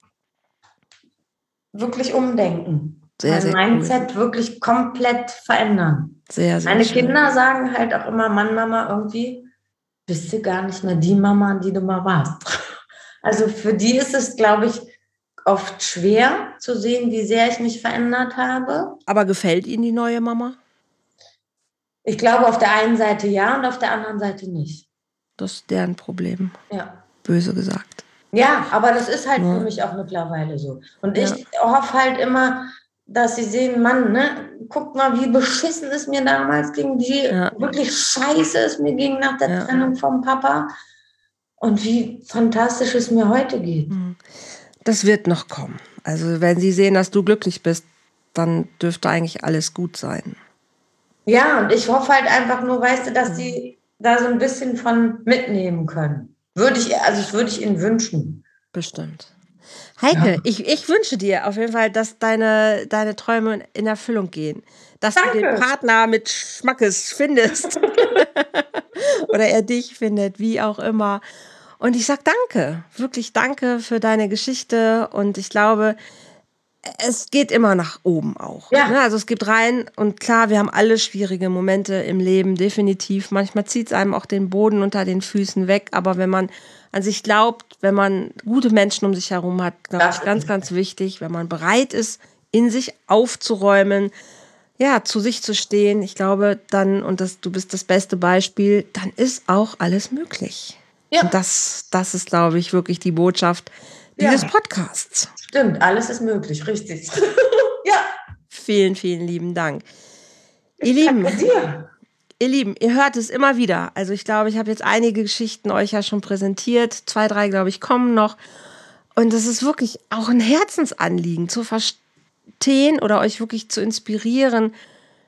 wirklich umdenken. Sehr, sehr mein Mindset cool. wirklich komplett verändern. Sehr, sehr Meine schön. Kinder sagen halt auch immer, Mann, Mama, irgendwie bist du gar nicht mehr die Mama, die du mal warst. Also für die ist es, glaube ich, oft schwer zu sehen, wie sehr ich mich verändert habe. Aber gefällt Ihnen die neue Mama? Ich glaube, auf der einen Seite ja und auf der anderen Seite nicht. Das ist deren Problem. Ja. Böse gesagt. Ja, aber das ist halt ja. für mich auch mittlerweile so. Und ich ja. hoffe halt immer, dass sie sehen, Mann, ne, guck mal, wie beschissen es mir damals ging, wie ja. wirklich scheiße es mir ging nach der ja. Trennung vom Papa. Und wie fantastisch es mir heute geht. Das wird noch kommen. Also wenn sie sehen, dass du glücklich bist, dann dürfte eigentlich alles gut sein. Ja, und ich hoffe halt einfach nur, weißt du, dass die da so ein bisschen von mitnehmen können. Würde ich, also das würde ich ihnen wünschen. Bestimmt. Heike, ja. ich, ich wünsche dir auf jeden Fall, dass deine, deine Träume in Erfüllung gehen. Dass Danke. Du den Partner mit Schmackes findest. Oder er dich findet, wie auch immer. Und ich sag danke, wirklich danke für deine Geschichte. Und ich glaube, es geht immer nach oben auch. Ja. Ne? Also es gibt rein und klar, wir haben alle schwierige Momente im Leben, definitiv. Manchmal zieht es einem auch den Boden unter den Füßen weg. Aber wenn man an sich glaubt, wenn man gute Menschen um sich herum hat, glaube ich, ganz, ganz wichtig, wenn man bereit ist, in sich aufzuräumen, ja, zu sich zu stehen, ich glaube, dann, und das, du bist das beste Beispiel, dann ist auch alles möglich. Ja. Und das, das ist, glaube ich, wirklich die Botschaft dieses ja. Podcasts. Stimmt, alles ist möglich, richtig. Ja. Vielen, vielen lieben Dank. Ihr Lieben, dir. ihr Lieben, ihr hört es immer wieder. Also ich glaube, ich habe jetzt einige Geschichten euch ja schon präsentiert. Zwei, drei, glaube ich, kommen noch. Und das ist wirklich auch ein Herzensanliegen zu verstehen oder euch wirklich zu inspirieren,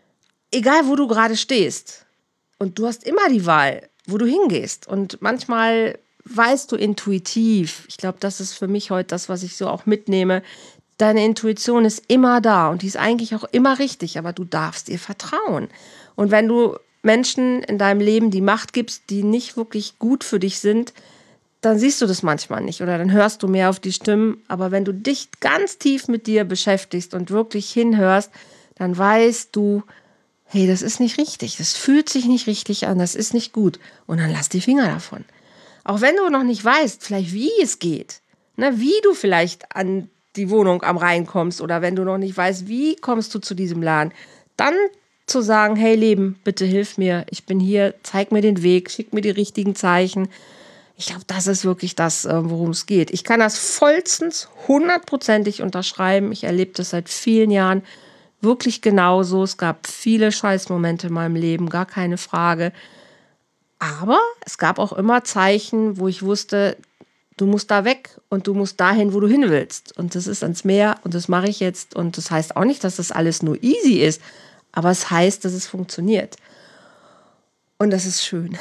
egal wo du gerade stehst. Und du hast immer die Wahl, wo du hingehst. Und manchmal weißt du intuitiv, ich glaube, das ist für mich heute das, was ich so auch mitnehme, deine Intuition ist immer da und die ist eigentlich auch immer richtig, aber du darfst ihr vertrauen. Und wenn du Menschen in deinem Leben die Macht gibst, die nicht wirklich gut für dich sind, dann siehst du das manchmal nicht oder dann hörst du mehr auf die Stimmen. Aber wenn du dich ganz tief mit dir beschäftigst und wirklich hinhörst, dann weißt du, hey, das ist nicht richtig, das fühlt sich nicht richtig an, das ist nicht gut. Und dann lass die Finger davon. Auch wenn du noch nicht weißt, vielleicht wie es geht, ne, wie du vielleicht an die Wohnung am Rhein kommst oder wenn du noch nicht weißt, wie kommst du zu diesem Laden, dann zu sagen, hey Leben, bitte hilf mir, ich bin hier, zeig mir den Weg, schick mir die richtigen Zeichen. Ich glaube, das ist wirklich das, worum es geht. Ich kann das vollstens hundertprozentig unterschreiben. Ich erlebe das seit vielen Jahren wirklich genauso. Es gab viele Scheißmomente in meinem Leben, gar keine Frage. Aber es gab auch immer Zeichen, wo ich wusste, du musst da weg und du musst dahin, wo du hin willst. Und das ist ans Meer und das mache ich jetzt. Und das heißt auch nicht, dass das alles nur easy ist, aber es heißt, dass es funktioniert. Und das ist schön.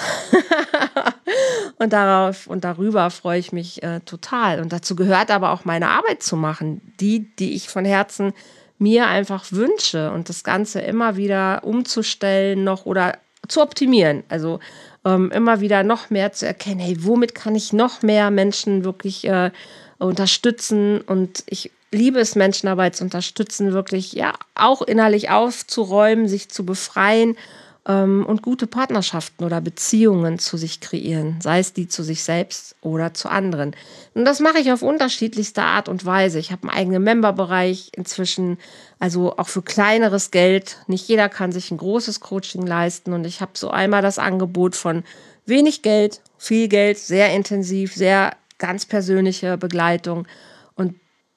Und darauf und darüber freue ich mich äh, total. Und dazu gehört aber auch meine Arbeit zu machen, die, die ich von Herzen mir einfach wünsche und das Ganze immer wieder umzustellen noch oder zu optimieren. Also ähm, immer wieder noch mehr zu erkennen, hey, womit kann ich noch mehr Menschen wirklich äh, unterstützen? Und ich liebe es, Menschenarbeit zu unterstützen, wirklich ja auch innerlich aufzuräumen, sich zu befreien ähm, und gute Partnerschaften oder Beziehungen zu sich kreieren, sei es die zu sich selbst oder zu anderen. Und das mache ich auf unterschiedlichste Art und Weise. Ich habe einen eigenen Memberbereich inzwischen, also auch für kleineres Geld. Nicht jeder kann sich ein großes Coaching leisten und ich habe so einmal das Angebot von wenig Geld, viel Geld, sehr intensiv, sehr ganz persönliche Begleitung. Und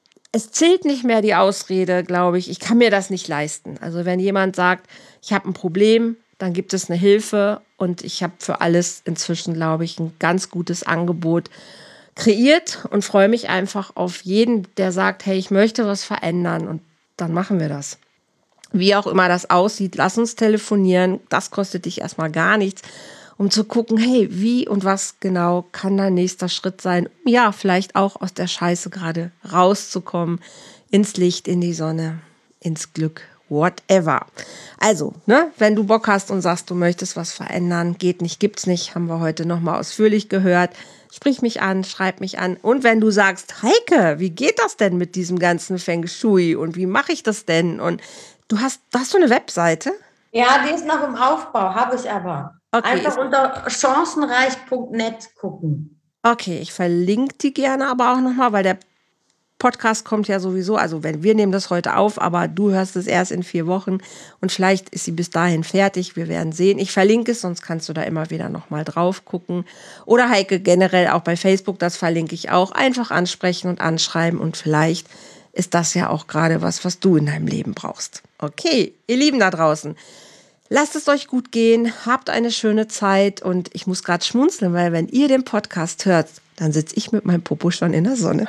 es zählt nicht mehr die Ausrede, glaube ich, ich kann mir das nicht leisten. Also wenn jemand sagt, ich habe ein Problem, dann gibt es eine Hilfe und ich habe für alles inzwischen, glaube ich, ein ganz gutes Angebot kreiert und freue mich einfach auf jeden, der sagt, hey, ich möchte was verändern und dann machen wir das. Wie auch immer das aussieht, lass uns telefonieren, das kostet dich erstmal gar nichts, um zu gucken, hey, wie und was genau kann dein nächster Schritt sein, um ja, vielleicht auch aus der Scheiße gerade rauszukommen, ins Licht, in die Sonne, ins Glück, whatever. Also, ne, wenn du Bock hast und sagst, du möchtest was verändern, geht nicht, gibt's nicht, haben wir heute nochmal ausführlich gehört. Sprich mich an, schreib mich an. Und wenn du sagst, Heike, wie geht das denn mit diesem ganzen Feng Shui und wie mache ich das denn? Und du hast, hast du eine Webseite? Ja, die ist noch im Aufbau, habe ich aber. Okay, einfach unter chancenreich punkt net gucken. Okay, ich verlinke die gerne aber auch nochmal, weil der Podcast kommt ja sowieso, also wenn wir nehmen das heute auf, aber du hörst es erst in vier Wochen und vielleicht ist sie bis dahin fertig, wir werden sehen. Ich verlinke es, sonst kannst du da immer wieder nochmal drauf gucken. Oder Heike generell auch bei Facebook, das verlinke ich auch. Einfach ansprechen und anschreiben und vielleicht ist das ja auch gerade was, was du in deinem Leben brauchst. Okay, ihr Lieben da draußen. Lasst es euch gut gehen, habt eine schöne Zeit und ich muss gerade schmunzeln, weil wenn ihr den Podcast hört, dann sitze ich mit meinem Popo schon in der Sonne.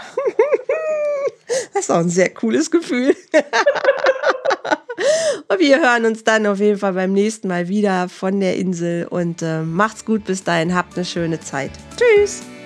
Das ist auch ein sehr cooles Gefühl. Und wir hören uns dann auf jeden Fall beim nächsten Mal wieder von der Insel und äh, macht's gut bis dahin, habt eine schöne Zeit. Tschüss!